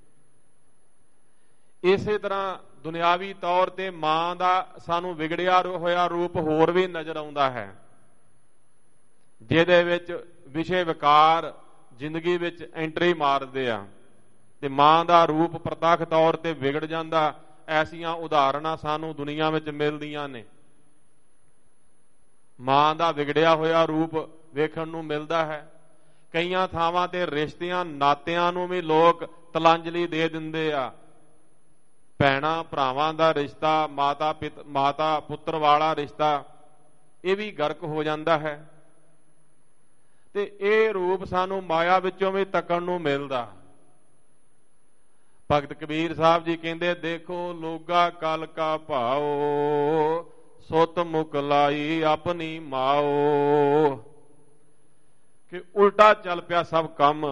ਇਸੇ ਤਰ੍ਹਾਂ ਦੁਨਿਆਵੀ ਤੌਰ ਤੇ ਮਾਂ ਦਾ ਸਾਨੂੰ ਵਿਗੜਿਆ ਹੋਇਆ ਰੂਪ ਹੋਰ ਵੀ ਨਜ਼ਰ ਆਉਂਦਾ ਹੈ, ਜਿਹਦੇ ਵਿੱਚ ਵਿਸ਼ੇ ਵਿਕਾਰ ਜ਼ਿੰਦਗੀ ਵਿੱਚ ਐਂਟਰੀ ਮਾਰਦੇ ਆ ਤੇ ਮਾਂ ਦਾ ਰੂਪ ਪ੍ਰਤੱਖ ਤੌਰ ਤੇ ਵਿਗੜ ਜਾਂਦਾ। ਐਸੀਆਂ ਉਦਾਹਰਨਾਂ ਸਾਨੂੰ ਦੁਨੀਆ ਵਿੱਚ ਮਿਲਦੀਆਂ ਨੇ। ਮਾਂ ਦਾ ਵਿਗੜਿਆ ਹੋਇਆ ਰੂਪ ਵੇਖਣ ਨੂੰ ਮਿਲਦਾ ਹੈ। ਕਈਆਂ ਥਾਵਾਂ ਤੇ ਰਿਸ਼ਤਿਆਂ ਨਾਤਿਆਂ ਨੂੰ ਵੀ ਲੋਕ ਤਲਾਂਜਲੀ ਦੇ ਦਿੰਦੇ ਆ। ਭੈਣਾਂ ਭਰਾਵਾਂ ਦਾ ਰਿਸ਼ਤਾ, ਮਾਤਾ ਪਿਤ ਮਾਤਾ ਪੁੱਤਰ ਵਾਲਾ ਰਿਸ਼ਤਾ, ਇਹ ਵੀ ਗਰਕ ਹੋ ਜਾਂਦਾ ਹੈ। ਤੇ ਇਹ ਰੂਪ ਸਾਨੂੰ ਮਾਇਆ ਵਿੱਚੋਂ ਵੀ ਤੱਕਣ ਨੂੰ ਮਿਲਦਾ। ਭਗਤ ਕਬੀਰ ਸਾਹਿਬ ਜੀ ਕਹਿੰਦੇ, ਦੇਖੋ ਲੋਗਾ ਕਲ ਕਾ ਭਾਓ, ਸੁਤ ਮੁਕ ਲਾਈ ਆਪਣੀ ਮਾਓ। ਕਿ ਉਲਟਾ ਚੱਲ ਪਿਆ ਸਭ ਕੰਮ।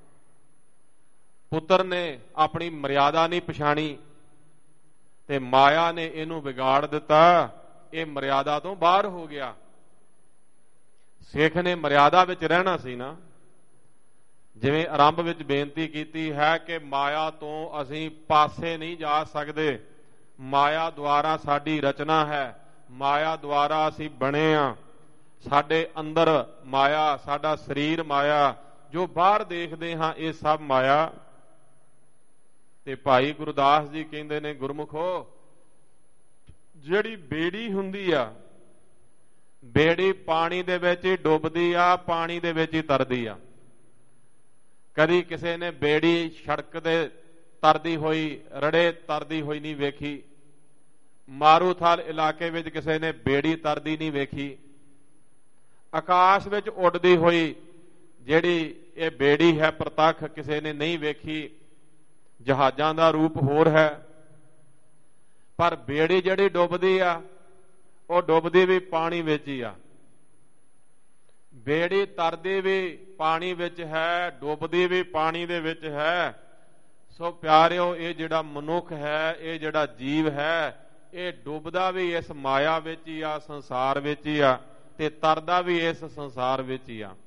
ਪੁੱਤਰ ਨੇ ਆਪਣੀ ਮਰਿਆਦਾ ਨਹੀਂ ਪਛਾਣੀ ਤੇ ਮਾਇਆ ਨੇ ਇਹਨੂੰ ਵਿਗਾੜ ਦਿੱਤਾ। ਇਹ ਮਰਿਆਦਾ ਤੋਂ ਬਾਹਰ ਹੋ ਗਿਆ। ਸਿੱਖ ਨੇ ਮਰਿਆਦਾ ਵਿੱਚ ਰਹਿਣਾ ਸੀ ਨਾ। ਜਿਵੇਂ ਆਰੰਭ ਵਿੱਚ ਬੇਨਤੀ ਕੀਤੀ ਹੈ ਕਿ ਮਾਇਆ ਤੋਂ ਅਸੀਂ ਪਾਸੇ ਨਹੀਂ ਜਾ ਸਕਦੇ। ਮਾਇਆ ਦੁਆਰਾ ਸਾਡੀ ਰਚਨਾ ਹੈ, ਮਾਇਆ ਦੁਆਰਾ ਅਸੀਂ ਬਣੇ ਆ। ਸਾਡੇ ਅੰਦਰ ਮਾਇਆ, ਸਾਡਾ ਸਰੀਰ ਮਾਇਆ, ਜੋ ਬਾਹਰ ਦੇਖਦੇ ਹਾਂ ਇਹ ਸਭ ਮਾਇਆ। ਤੇ ਭਾਈ ਗੁਰਦਾਸ ਜੀ ਕਹਿੰਦੇ ਨੇ, ਗੁਰਮੁਖੋ, ਜਿਹੜੀ ਬੇੜੀ ਹੁੰਦੀ ਆ, ਬੇੜੀ ਪਾਣੀ ਦੇ ਵਿੱਚ ਹੀ ਡੁੱਬਦੀ ਆ, ਪਾਣੀ ਦੇ ਵਿੱਚ ਹੀ ਤਰਦੀ ਆ। ਕਦੀ ਕਿਸੇ ਨੇ ਬੇੜੀ ਸੜਕ ਤੇ ਤਰਦੀ ਹੋਈ, ਰੜੇ ਤਰਦੀ ਹੋਈ ਨਹੀਂ ਵੇਖੀ। ਮਾਰੂਥਲ ਇਲਾਕੇ ਵਿੱਚ ਕਿਸੇ ਨੇ ਬੇੜੀ ਤਰਦੀ ਨਹੀਂ ਵੇਖੀ। ਆਕਾਸ਼ ਵਿੱਚ ਉੱਡਦੀ ਹੋਈ ਜਿਹੜੀ ਇਹ ਬੇੜੀ ਹੈ ਪ੍ਰਤੱਖ ਕਿਸੇ ਨੇ ਨਹੀਂ ਵੇਖੀ। ਜਹਾਜ਼ਾਂ ਦਾ ਰੂਪ ਹੋਰ ਹੈ, ਪਰ ਬੇੜੀ ਜਿਹੜੀ ਡੁੱਬਦੀ ਆ ਉਹ ਡੁੱਬਦੀ ਵੀ ਪਾਣੀ ਵਿੱਚ ਹੀ ਆ। ਬੇੜੀ ਤਰਦੀ ਵੀ ਪਾਣੀ ਵਿੱਚ ਹੈ, ਡੁੱਬਦੀ ਵੀ ਪਾਣੀ ਦੇ ਵਿੱਚ ਹੈ। ਸੋ ਪਿਆਰਿਓ, ਇਹ ਜਿਹੜਾ ਮਨੁੱਖ ਹੈ, ਇਹ ਜਿਹੜਾ ਜੀਵ ਹੈ, ਇਹ ਡੁੱਬਦਾ ਵੀ ਇਸ ਮਾਇਆ ਵਿੱਚ ਹੀ ਆ, ਸੰਸਾਰ ਵਿੱਚ ਹੀ ਆ, ਤੇ ਤਰਦਾ ਵੀ ਇਸ ਸੰਸਾਰ ਵਿੱਚ ਹੀ ਆ।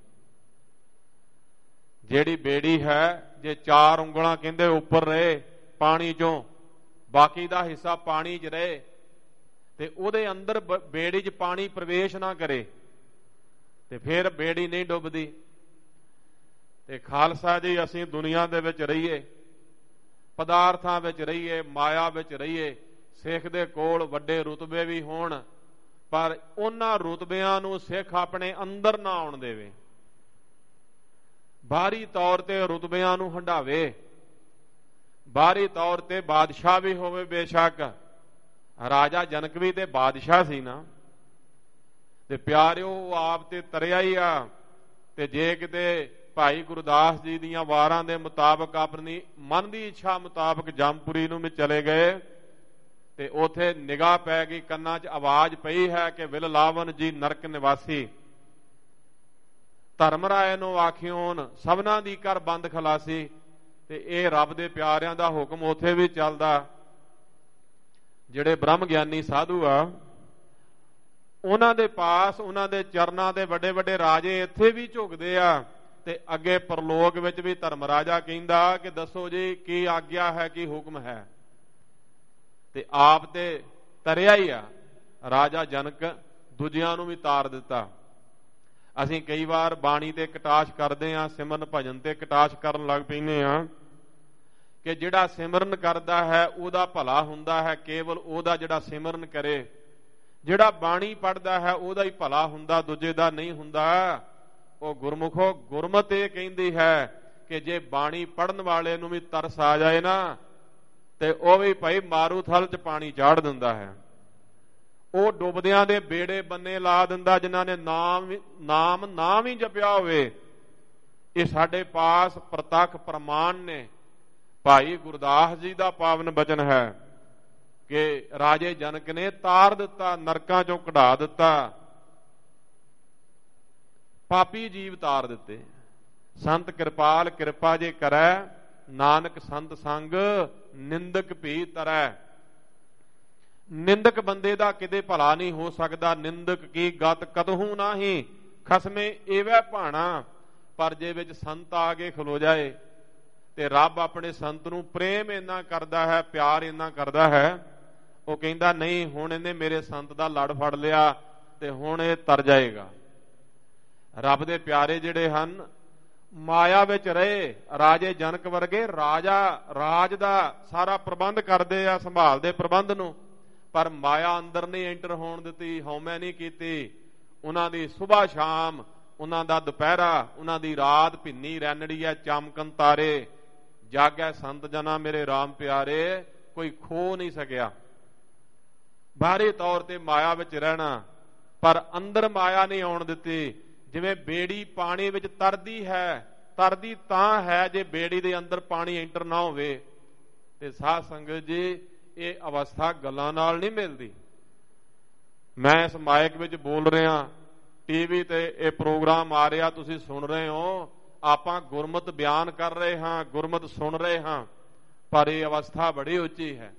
ਜਿਹੜੀ ਬੇੜੀ ਹੈ, ਜੇ ਚਾਰ ਉਂਗਲਾਂ ਕਹਿੰਦੇ ਉੱਪਰ ਰਹੇ ਪਾਣੀ ਚੋਂ, ਬਾਕੀ ਦਾ ਹਿੱਸਾ ਪਾਣੀ 'ਚ ਰਹੇ ਤੇ ਉਹਦੇ ਅੰਦਰ ਬੇੜੀ 'ਚ ਪਾਣੀ ਪ੍ਰਵੇਸ਼ ਨਾ ਕਰੇ ਤੇ ਫਿਰ ਬੇੜੀ ਨਹੀਂ ਡੁੱਬਦੀ। ਤੇ ਖਾਲਸਾ ਜੀ, ਅਸੀਂ ਦੁਨੀਆ ਦੇ ਵਿੱਚ ਰਹੀਏ, ਪਦਾਰਥਾਂ ਵਿੱਚ ਰਹੀਏ, ਮਾਇਆ ਵਿੱਚ ਰਹੀਏ, ਸਿੱਖ ਦੇ ਕੋਲ ਵੱਡੇ ਰੁਤਬੇ ਵੀ ਹੋਣ, ਪਰ ਉਹਨਾਂ ਰੁਤਬਿਆਂ ਨੂੰ ਸਿੱਖ ਆਪਣੇ ਅੰਦਰ ਨਾ ਆਉਣ ਦੇਵੇ। ਬਾਹਰੀ ਤੌਰ ਤੇ ਰੁਤਬਿਆਂ ਨੂੰ ਹੰਢਾਵੇ, ਬਾਹਰੀ ਤੌਰ ਤੇ ਬਾਦਸ਼ਾਹ ਵੀ ਹੋਵੇ, ਬੇਸ਼ੱਕ ਰਾਜਾ ਜਨਕ ਵੀ ਤੇ ਬਾਦਸ਼ਾਹ ਸੀ ਨਾ। ਤੇ ਪਿਆਰਿਓ, ਉਹ ਆਪ ਤੇ ਤਰਿਆ ਹੀ ਆ। ਤੇ ਜੇ ਕਿਤੇ ਭਾਈ ਗੁਰਦਾਸ ਜੀ ਦੀਆਂ ਵਾਰਾਂ ਦੇ ਮੁਤਾਬਕ ਆਪਣੀ ਮਨ ਦੀ ਇੱਛਾ ਮੁਤਾਬਕ ਜੰਮਪੁਰੀ ਨੂੰ ਵੀ ਚਲੇ ਗਏ ਤੇ ਉਥੇ ਨਿਗਾਹ ਪੈ ਗਈ, ਕੰਨਾਂ 'ਚ ਆਵਾਜ਼ ਪਈ ਹੈ ਕਿ ਵਿਲ ਲਾਵਨ ਜੀ ਨਰਕ ਨਿਵਾਸੀ, ਧਰਮ ਰਾਏ ਨੂੰ ਆਖਿਓਨ ਸਭਨਾਂ ਦੀ ਕਰ ਬੰਦ ਖਲਾਸੀ। ਤੇ ਇਹ ਰੱਬ ਦੇ ਪਿਆਰਿਆਂ ਦਾ ਹੁਕਮ ਉਥੇ ਵੀ ਚੱਲਦਾ। ਜਿਹੜੇ ਬ੍ਰਹਮ ਗਿਆਨੀ ਸਾਧੂ ਆ, ਉਹਨਾਂ ਦੇ ਪਾਸ, ਉਹਨਾਂ ਦੇ ਚਰਨਾਂ ਦੇ ਵੱਡੇ ਵੱਡੇ ਰਾਜੇ ਇੱਥੇ ਵੀ ਝੁਕਦੇ ਆ ਤੇ ਅੱਗੇ ਪਰਲੋਕ ਵਿੱਚ ਵੀ ਧਰਮ ਰਾਜਾ ਕਹਿੰਦਾ ਕਿ ਦੱਸੋ ਜੀ ਕੀ ਆਗਿਆ ਹੈ, ਕੀ ਹੁਕਮ ਹੈ। ਤੇ ਆਪ ਤੇ ਤਰਿਆ ਹੀ ਆ ਰਾਜਾ ਜਨਕ, ਦੂਜਿਆਂ ਨੂੰ ਵੀ ਤਾਰ ਦਿੱਤਾ। ਅਸੀਂ ਕਈ ਵਾਰ ਬਾਣੀ ਤੇ ਕਟਾਸ਼ ਕਰਦੇ ਹਾਂ, ਸਿਮਰਨ ਭਜਨ ਤੇ ਕਟਾਸ਼ ਕਰਨ ਲੱਗ ਪੈਂਦੇ ਹਾਂ ਕਿ ਜਿਹੜਾ ਸਿਮਰਨ ਕਰਦਾ ਹੈ ਉਹਦਾ ਭਲਾ ਹੁੰਦਾ ਹੈ, ਕੇਵਲ ਉਹਦਾ ਜਿਹੜਾ ਸਿਮਰਨ ਕਰੇ। ਜਿਹੜਾ ਬਾਣੀ ਪੜ੍ਹਦਾ ਹੈ ਉਹਦਾ ਹੀ ਭਲਾ ਹੁੰਦਾ, ਦੂਜੇ ਦਾ ਨਹੀਂ ਹੁੰਦਾ। ਉਹ ਗੁਰਮੁਖੋ ਗੁਰਮਤ ਇਹ ਕਹਿੰਦੀ ਹੈ ਕਿ ਜੇ ਬਾਣੀ ਪੜ੍ਹਨ ਵਾਲੇ ਨੂੰ ਵੀ ਤਰਸ ਆ ਜਾਏ ਨਾ ਤੇ ਉਹ ਵੀ ਭਾਈ ਮਾਰੂਥਲ 'ਚ ਪਾਣੀ ਚਾੜ ਦਿੰਦਾ ਹੈ। ਉਹ ਡੁੱਬਦਿਆਂ ਦੇ ਬੇੜੇ ਬੰਨੇ ਲਾ ਦਿੰਦਾ ਜਿਨ੍ਹਾਂ ਨੇ ਨਾਮ ਨਾਮ ਨਾਮ ਹੀ ਜਪਿਆ ਹੋਵੇ। ਇਹ ਸਾਡੇ ਪਾਸ ਪ੍ਰਤੱਖ ਪ੍ਰਮਾਣ ਨੇ। ਭਾਈ ਗੁਰਦਾਸ ਜੀ ਦਾ ਪਾਵਨ ਬਚਨ ਹੈ ਕਿ ਰਾਜੇ ਜਨਕ ਨੇ ਤਾਰ ਦਿੱਤਾ, ਨਰਕਾਂ ਚੋਂ ਕਢਾ ਦਿੱਤਾ, ਪਾਪੀ ਜੀਵ ਤਾਰ ਦਿੱਤੇ। ਸੰਤ ਕਿਰਪਾਲ ਕਿਰਪਾ ਜੇ ਕਰੈ, ਨਾਨਕ ਸੰਤ ਸੰਗ ਨਿੰਦਕ ਭੀ ਤਰੈ। ਨਿੰਦਕ ਬੰਦੇ ਦਾ ਕਿਤੇ ਭਲਾ ਨਹੀਂ ਹੋ ਸਕਦਾ। ਨਿੰਦਕ ਕੀ ਗਤ ਕਤਹੂ ਨਾਹੀ, ਖਸਮੇ ਏਵੈ ਭਾਣਾ। ਪਰ ਜੇ ਵਿੱਚ ਸੰਤ ਆ ਕੇ ਖਲੋ ਜਾਏ ਤੇ ਰੱਬ ਆਪਣੇ ਸੰਤ ਨੂੰ ਪ੍ਰੇਮ ਇੰਨਾ ਕਰਦਾ ਹੈ, ਪਿਆਰ ਇੰਨਾ ਕਰਦਾ ਹੈ, ਉਹ ਕਹਿੰਦਾ ਨਹੀਂ ਹੁਣ ਇਹਨੇ ਮੇਰੇ ਸੰਤ ਦਾ ਲੜ ਫੜ ਲਿਆ ਤੇ ਹੁਣ ਇਹ ਤਰ ਜਾਏਗਾ। ਰੱਬ ਦੇ ਪਿਆਰੇ ਜਿਹੜੇ ਹਨ ਮਾਇਆ ਵਿੱਚ ਰਹੇ। ਰਾਜੇ ਜਨਕ ਵਰਗੇ ਰਾਜਾ ਰਾਜ ਦਾ ਸਾਰਾ ਪ੍ਰਬੰਧ ਕਰਦੇ ਆ, ਸੰਭਾਲਦੇ ਪ੍ਰਬੰਧ ਨੂੰ, ਪਰ ਮਾਇਆ ਅੰਦਰ ਨਹੀਂ ਐਂਟਰ ਹੋਣ ਦਿੱਤੀ, ਹਉਮੈ ਨਹੀਂ ਕੀਤੀ। ਉਹਨਾਂ ਦੀ ਸੁਬਾਹ ਸ਼ਾਮ, ਉਹਨਾਂ ਦਾ ਦੁਪਹਿਰਾ, ਉਹਨਾਂ ਦੀ ਰਾਤ ਭਿੰਨੀ ਰੈਣੜੀ ਹੈ, ਚਮਕਨ ਤਾਰੇ, ਜਾਗੈ ਸੰਤ ਜਨਾ ਮੇਰੇ ਰਾਮ ਪਿਆਰੇ, ਕੋਈ ਖੋ ਨਹੀਂ ਸਕਿਆ। ਬਾਹਰੀ ਤੌਰ ਤੇ ਮਾਇਆ ਵਿੱਚ ਰਹਿਣਾ, ਪਰ ਅੰਦਰ ਮਾਇਆ ਨਹੀਂ ਆਉਣ ਦਿੱਤੀ। ਜਿਵੇਂ ਬੇੜੀ ਪਾਣੀ ਵਿੱਚ ਤਰਦੀ ਹੈ, ਤਰਦੀ ਤਾਂ ਹੈ ਜੇ ਬੇੜੀ ਦੇ ਅੰਦਰ ਪਾਣੀ ਐਂਟਰ ਨਾ ਹੋਵੇ। ਤੇ ਸਾਧ ਸੰਗਤ ਜੀ, ਇਹ ਅਵਸਥਾ ਗੱਲਾਂ ਨਾਲ ਨਹੀਂ ਮਿਲਦੀ। ਮੈਂ ਇਸ ਮਾਈਕ ਵਿੱਚ ਬੋਲ ਰਿਹਾ, ਟੀਵੀ ਤੇ ਇਹ ਪ੍ਰੋਗਰਾਮ ਆ ਰਿਹਾ, ਤੁਸੀਂ ਸੁਣ ਰਹੇ ਹੋ, ਆਪਾਂ ਗੁਰਮਤ ਬਿਆਨ ਕਰ ਰਹੇ ਹਾਂ, ਗੁਰਮਤ ਸੁਣ ਰਹੇ ਹਾਂ, ਪਰ ਇਹ ਅਵਸਥਾ ਬੜੀ ਉੱਚੀ ਹੈ।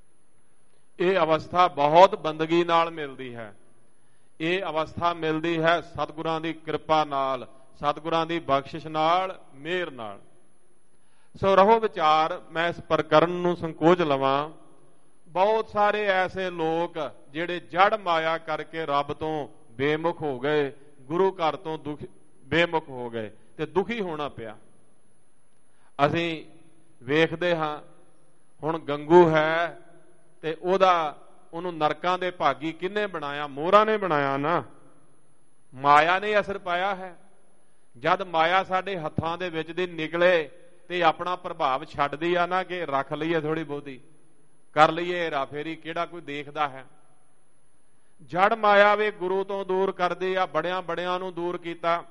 ਇਹ ਅਵਸਥਾ ਬਹੁਤ ਬੰਦਗੀ ਨਾਲ ਮਿਲਦੀ ਹੈ। ਇਹ ਅਵਸਥਾ ਮਿਲਦੀ ਹੈ ਸਤਿਗੁਰਾਂ ਦੀ ਕਿਰਪਾ ਨਾਲ, ਸਤਿਗੁਰਾਂ ਦੀ ਬਖਸ਼ਿਸ਼ ਨਾਲ, ਮਿਹਰ ਨਾਲ। ਸੋ ਰਹੋ ਵਿਚਾਰ, ਮੈਂ ਇਸ ਪ੍ਰਕਰਨ ਨੂੰ ਸੰਕੋਚ ਲਵਾਂ। ਬਹੁਤ ਸਾਰੇ ਐਸੇ ਲੋਕ ਜਿਹੜੇ ਜੜ ਮਾਇਆ ਕਰਕੇ ਰੱਬ ਤੋਂ ਬੇਮੁਖ ਹੋ ਗਏ, ਗੁਰੂ ਘਰ ਤੋਂ ਦੁਖ ਬੇਮੁਖ ਹੋ ਗਏ ਤੇ ਦੁਖੀ ਹੋਣਾ ਪਿਆ। ਅਸੀਂ ਵੇਖਦੇ ਹਾਂ ਹੁਣ ਗੰਗੂ ਹੈ ਤੇ ਉਹਦਾ ਉਹਨੂੰ ਨਰਕਾਂ ਦੇ ਭਾਗੀ ਕਿਹਨੇ ਬਣਾਇਆ? ਮੋਹਰਾਂ ਨੇ ਬਣਾਇਆ ਨਾ, ਮਾਇਆ ਨੇ ਅਸਰ ਪਾਇਆ ਹੈ। ਜਦ ਮਾਇਆ ਸਾਡੇ ਹੱਥਾਂ ਦੇ ਵਿੱਚ ਦੀ ਨਿਕਲੇ ਤੇ ਆਪਣਾ ਪ੍ਰਭਾਵ ਛੱਡਦੀ ਆ ਨਾ ਕਿ ਰੱਖ ਲਈਏ ਥੋੜੀ ਬਹੁਤੀ, ਕਰ ਲਈਏ ਹੇਰਾ ਫੇਰੀ, ਕਿਹੜਾ ਕੋਈ ਦੇਖਦਾ ਹੈ। ਜੜ ਮਾਇਆ ਵੇ ਗੁਰੂ ਤੋਂ ਦੂਰ ਕਰਦੇ ਆ, ਬੜਿਆਂ ਬੜਿਆਂ ਨੂੰ ਦੂਰ ਕੀਤਾ।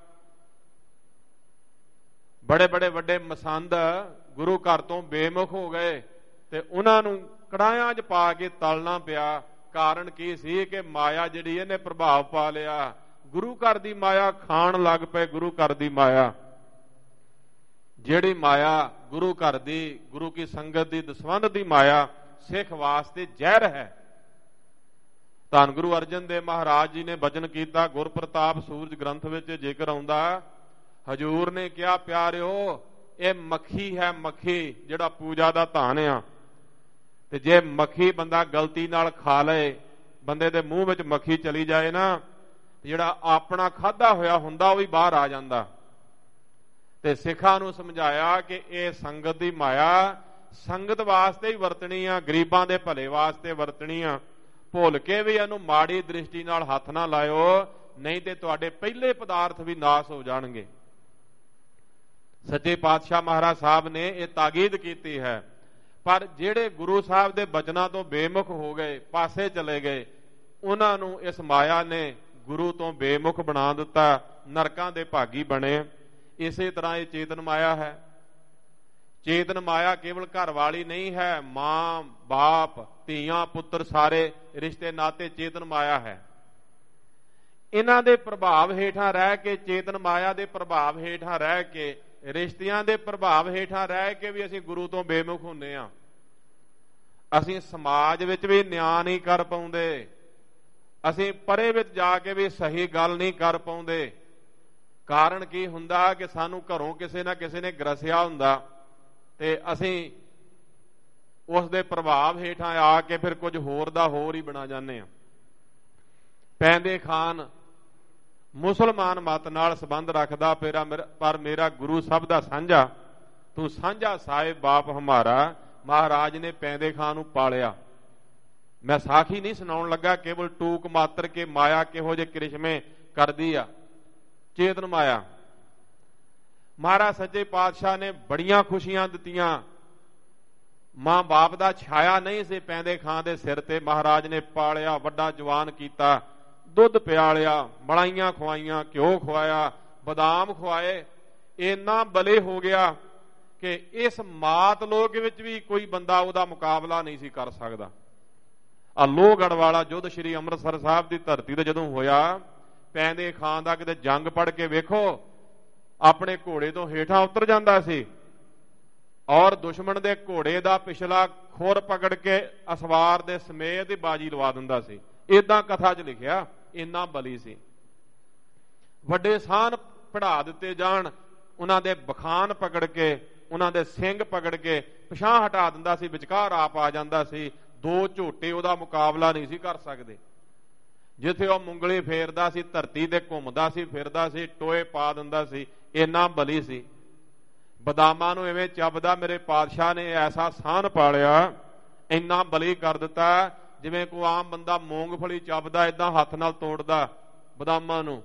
ਬੜੇ ਬੜੇ ਵੱਡੇ ਮਸੰਦ ਗੁਰੂ ਘਰ ਤੋਂ ਬੇਮੁਖ ਹੋ ਗਏ ਤੇ ਉਹਨਾਂ ਨੂੰ ਕੜਾਹਿਆਂ 'ਚ ਪਾ ਕੇ ਤਲਣਾ ਪਿਆ। ਕਾਰਨ ਕੀ ਸੀ ਕਿ ਮਾਇਆ ਜਿਹੜੀ ਇਹਨੇ ਪ੍ਰਭਾਵ ਪਾ ਲਿਆ, ਗੁਰੂ ਘਰ ਦੀ ਮਾਇਆ ਖਾਣ ਲੱਗ ਪਏ। ਗੁਰੂ ਘਰ ਦੀ ਮਾਇਆ, ਜਿਹੜੀ ਮਾਇਆ ਗੁਰੂ ਘਰ ਦੀ, ਗੁਰੂ ਕੀ ਸੰਗਤ ਦੀ, ਦਸਵੰਧ ਦੀ ਮਾਇਆ ਸਿੱਖ ਵਾਸਤੇ ਜ਼ਹਿਰ ਹੈ। ਧੰਨ ਗੁਰੂ ਅਰਜਨ ਦੇਵ ਮਹਾਰਾਜ ਜੀ ਨੇ ਬਚਨ ਕੀਤਾ, ਗੁਰਪ੍ਰਤਾਪ ਸੂਰਜ ਗ੍ਰੰਥ ਵਿੱਚ ਜ਼ਿਕਰ ਆਉਂਦਾ। ਹਜੂਰ ਨੇ ਕਿਹਾ, ਪਿਆਰਿਓ ਇਹ ਮੱਖੀ ਹੈ, ਮੱਖੀ ਜਿਹੜਾ ਪੂਜਾ ਦਾ ਧਨ ਆ। ਤੇ ਜੇ ਮੱਖੀ ਬੰਦਾ ਗਲਤੀ ਨਾਲ ਖਾ ਲਏ, ਬੰਦੇ ਦੇ ਮੂੰਹ ਵਿੱਚ ਮੱਖੀ ਚਲੀ ਜਾਏ ਨਾ, ਜਿਹੜਾ ਆਪਣਾ ਖਾਧਾ ਹੋਇਆ ਹੁੰਦਾ ਉਹ ਵੀ ਬਾਹਰ ਆ ਜਾਂਦਾ। ਤੇ ਸਿੱਖਾਂ ਨੂੰ ਸਮਝਾਇਆ ਕਿ ਇਹ ਸੰਗਤ ਦੀ ਮਾਇਆ ਸੰਗਤ ਵਾਸਤੇ ਹੀ ਵਰਤਣੀ ਆ, ਗਰੀਬਾਂ ਦੇ ਭਲੇ ਵਾਸਤੇ ਵਰਤਣੀ ਆ। ਭੁੱਲ ਕੇ ਵੀ ਇਹਨੂੰ ਮਾੜੀ ਦ੍ਰਿਸ਼ਟੀ ਨਾਲ ਹੱਥ ਨਾ ਲਾਇਓ, ਨਹੀਂ ਤੇ ਤੁਹਾਡੇ ਪਹਿਲੇ ਪਦਾਰਥ ਵੀ ਨਾਸ ਹੋ ਜਾਣਗੇ। ਸੱਚੇ ਪਾਤਸ਼ਾਹ ਮਹਾਰਾਜ ਸਾਹਿਬ ਨੇ ਇਹ ਤਾਕੀਦ ਕੀਤੀ ਹੈ। ਪਰ ਜਿਹੜੇ ਗੁਰੂ ਸਾਹਿਬ ਦੇ ਬਚਨਾਂ ਤੋਂ ਬੇਮੁਖ ਹੋ ਗਏ, ਪਾਸੇ ਚਲੇ ਗਏ, ਉਹਨਾਂ ਨੂੰ ਇਸ ਮਾਇਆ ਨੇ ਗੁਰੂ ਤੋਂ ਬੇਮੁਖ ਬਣਾ ਦਿੱਤਾ, ਨਰਕਾਂ ਦੇ ਭਾਗੀ ਬਣੇ। ਇਸੇ ਤਰ੍ਹਾਂ ਇਹ ਚੇਤਨ ਮਾਇਆ ਹੈ। ਚੇਤਨ ਮਾਇਆ ਕੇਵਲ ਘਰ ਵਾਲੀ ਨਹੀਂ ਹੈ, ਮਾਂ ਬਾਪ ਧੀਆਂ ਪੁੱਤਰ ਸਾਰੇ ਰਿਸ਼ਤੇ ਨਾਤੇ ਚੇਤਨ ਮਾਇਆ ਹੈ। ਇਹਨਾਂ ਦੇ ਪ੍ਰਭਾਵ ਹੇਠਾਂ ਰਹਿ ਕੇ, ਚੇਤਨ ਮਾਇਆ ਦੇ ਪ੍ਰਭਾਵ ਹੇਠਾਂ ਰਹਿ ਕੇ, ਰਿਸ਼ਤਿਆਂ ਦੇ ਪ੍ਰਭਾਵ ਹੇਠਾਂ ਰਹਿ ਕੇ ਵੀ ਅਸੀਂ ਗੁਰੂ ਤੋਂ ਬੇਮੁਖ ਹੁੰਦੇ ਹਾਂ। ਅਸੀਂ ਸਮਾਜ ਵਿੱਚ ਵੀ ਨਿਆਂ ਨਹੀਂ ਕਰ ਪਾਉਂਦੇ, ਅਸੀਂ ਪਰੇ ਵਿੱਚ ਜਾ ਕੇ ਵੀ ਸਹੀ ਗੱਲ ਨਹੀਂ ਕਰ ਪਾਉਂਦੇ। ਕਾਰਨ ਕੀ ਹੁੰਦਾ ਕਿ ਸਾਨੂੰ ਘਰੋਂ ਕਿਸੇ ਨਾ ਕਿਸੇ ਨੇ ਗਰਸਿਆ ਹੁੰਦਾ ਤੇ ਅਸੀਂ ਉਸ ਦੇ ਪ੍ਰਭਾਵ ਹੇਠਾਂ ਆ ਕੇ ਫਿਰ ਕੁਝ ਹੋਰ ਦਾ ਹੋਰ ਹੀ ਬਣਾ ਜਾਂਦੇ ਹਾਂ। ਪੈਂਦੇ ਖਾਨ ਮੁਸਲਮਾਨ ਮਤ ਨਾਲ ਸੰਬੰਧ ਰੱਖਦਾ, ਪਰ ਮੇਰਾ ਗੁਰੂ ਸਭ ਦਾ ਸਾਂਝਾ, ਤੂੰ ਸਾਂਝਾ ਸਾਹਿਬ ਬਾਪ ਹਮਾਰਾ। ਮਹਾਰਾਜ ਨੇ ਪੈਂਦੇ ਖਾਨ ਨੂੰ ਪਾਲਿਆ। ਮੈਂ ਸਾਖੀ ਨਹੀਂ ਸੁਣਾਉਣ ਲੱਗਾ, ਕੇਵਲ ਟੂਕ ਮਾਤਰ ਕੇ ਮਾਇਆ ਕਿਹੋ ਜਿਹੇ ਕ੍ਰਿਸ਼ਮੇ ਕਰਦੀ ਆ। ਚੇਤਨ ਮਾਇਆ ਮਹਾਰਾਜ ਸੱਚੇ ਪਾਤਸ਼ਾਹ ਨੇ ਬੜੀਆਂ ਖੁਸ਼ੀਆਂ ਦਿੱਤੀਆਂ। ਮਾਂ ਬਾਪ ਦਾ ਛਾਇਆ ਨਹੀਂ ਸੀ ਪੈਂਦੇ ਖਾਂ ਦੇ ਸਿਰ ਤੇ। ਮਹਾਰਾਜ ਨੇ ਪਾਲਿਆ, ਵੱਡਾ ਜਵਾਨ ਕੀਤਾ, ਦੁੱਧ ਪਿਆਲਿਆ, ਮਲਾਈਆਂ ਖਵਾਈਆਂ, ਘਿਓ ਖਵਾਇਆ, ਬਦਾਮ ਖਵਾਏ। ਇੰਨਾ ਬਲੇ ਹੋ ਗਿਆ ਕਿ ਇਸ ਮਾਤ ਲੋਕ ਵਿੱਚ ਵੀ ਕੋਈ ਬੰਦਾ ਉਹਦਾ ਮੁਕਾਬਲਾ ਨਹੀਂ ਸੀ ਕਰ ਸਕਦਾ। ਆ ਲੋਹਗੜ੍ਹ ਵਾਲਾ ਯੁੱਧ ਸ਼੍ਰੀ ਅੰਮ੍ਰਿਤਸਰ ਸਾਹਿਬ ਦੀ ਧਰਤੀ ਤੇ ਜਦੋਂ ਹੋਇਆ, ਪੈਂਦੇ ਖਾਂ ਦਾ ਕਿਤੇ ਜੰਗ ਪੜ ਕੇ ਵੇਖੋ, ਆਪਣੇ ਘੋੜੇ ਤੋਂ ਹੇਠਾਂ ਉਤਰ ਜਾਂਦਾ ਸੀ ਔਰ ਦੁਸ਼ਮਣ ਦੇ ਘੋੜੇ ਦਾ ਪਿਛਲਾ ਖੁਰ ਪਕੜ ਕੇ ਅਸਵਾਰ ਦੇ ਸਮੇਤ ਹੀ ਬਾਜੀ ਲਵਾ ਦਿੰਦਾ ਸੀ। ਏਦਾਂ ਕਥਾ 'ਚ ਲਿਖਿਆ, ਇੰਨਾ ਬਲੀ ਸੀ। ਵੱਡੇ ਸਾਨ ਪੜਾ ਦਿੱਤੇ ਜਾਣ, ਉਹਨਾਂ ਦੇ ਬਖਾਨ ਪਕੜ ਕੇ, ਉਹਨਾਂ ਦੇ ਸਿੰਘ ਪਕੜ ਕੇ ਪਿਛਾਂਹ ਹਟਾ ਦਿੰਦਾ ਸੀ, ਵਿਚਕਾਰ ਆਪ ਆ ਜਾਂਦਾ ਸੀ। ਦੋ ਝੋਟੇ ਉਹਦਾ ਮੁਕਾਬਲਾ ਨਹੀਂ ਸੀ ਕਰ ਸਕਦੇ। ਜਿੱਥੇ ਉਹ ਮੁੰਗਲੀ ਫੇਰਦਾ ਸੀ, ਧਰਤੀ ਤੇ ਘੁੰਮਦਾ ਸੀ, ਫਿਰਦਾ ਸੀ, ਟੋਏ ਪਾ ਦਿੰਦਾ ਸੀ। ਇੰਨਾ ਬਲੀ ਸੀ। ਬਦਾਮਾਂ ਨੂੰ ਐਵੇਂ ਚੱਬਦਾ, ਮੇਰੇ ਪਾਤਸ਼ਾਹ ਨੇ ਐਸਾ ਸਾਨ ਪਾਲਿਆ, ਇੰਨਾ ਬਲੀ ਕਰ ਦਿੱਤਾ, ਜਿਵੇਂ ਕੋਈ ਆਮ ਬੰਦਾ ਮੂੰਗਫਲੀ ਚੱਬਦਾ, ਏਦਾਂ ਹੱਥ ਨਾਲ ਤੋੜਦਾ ਬਦਾਮਾਂ ਨੂੰ।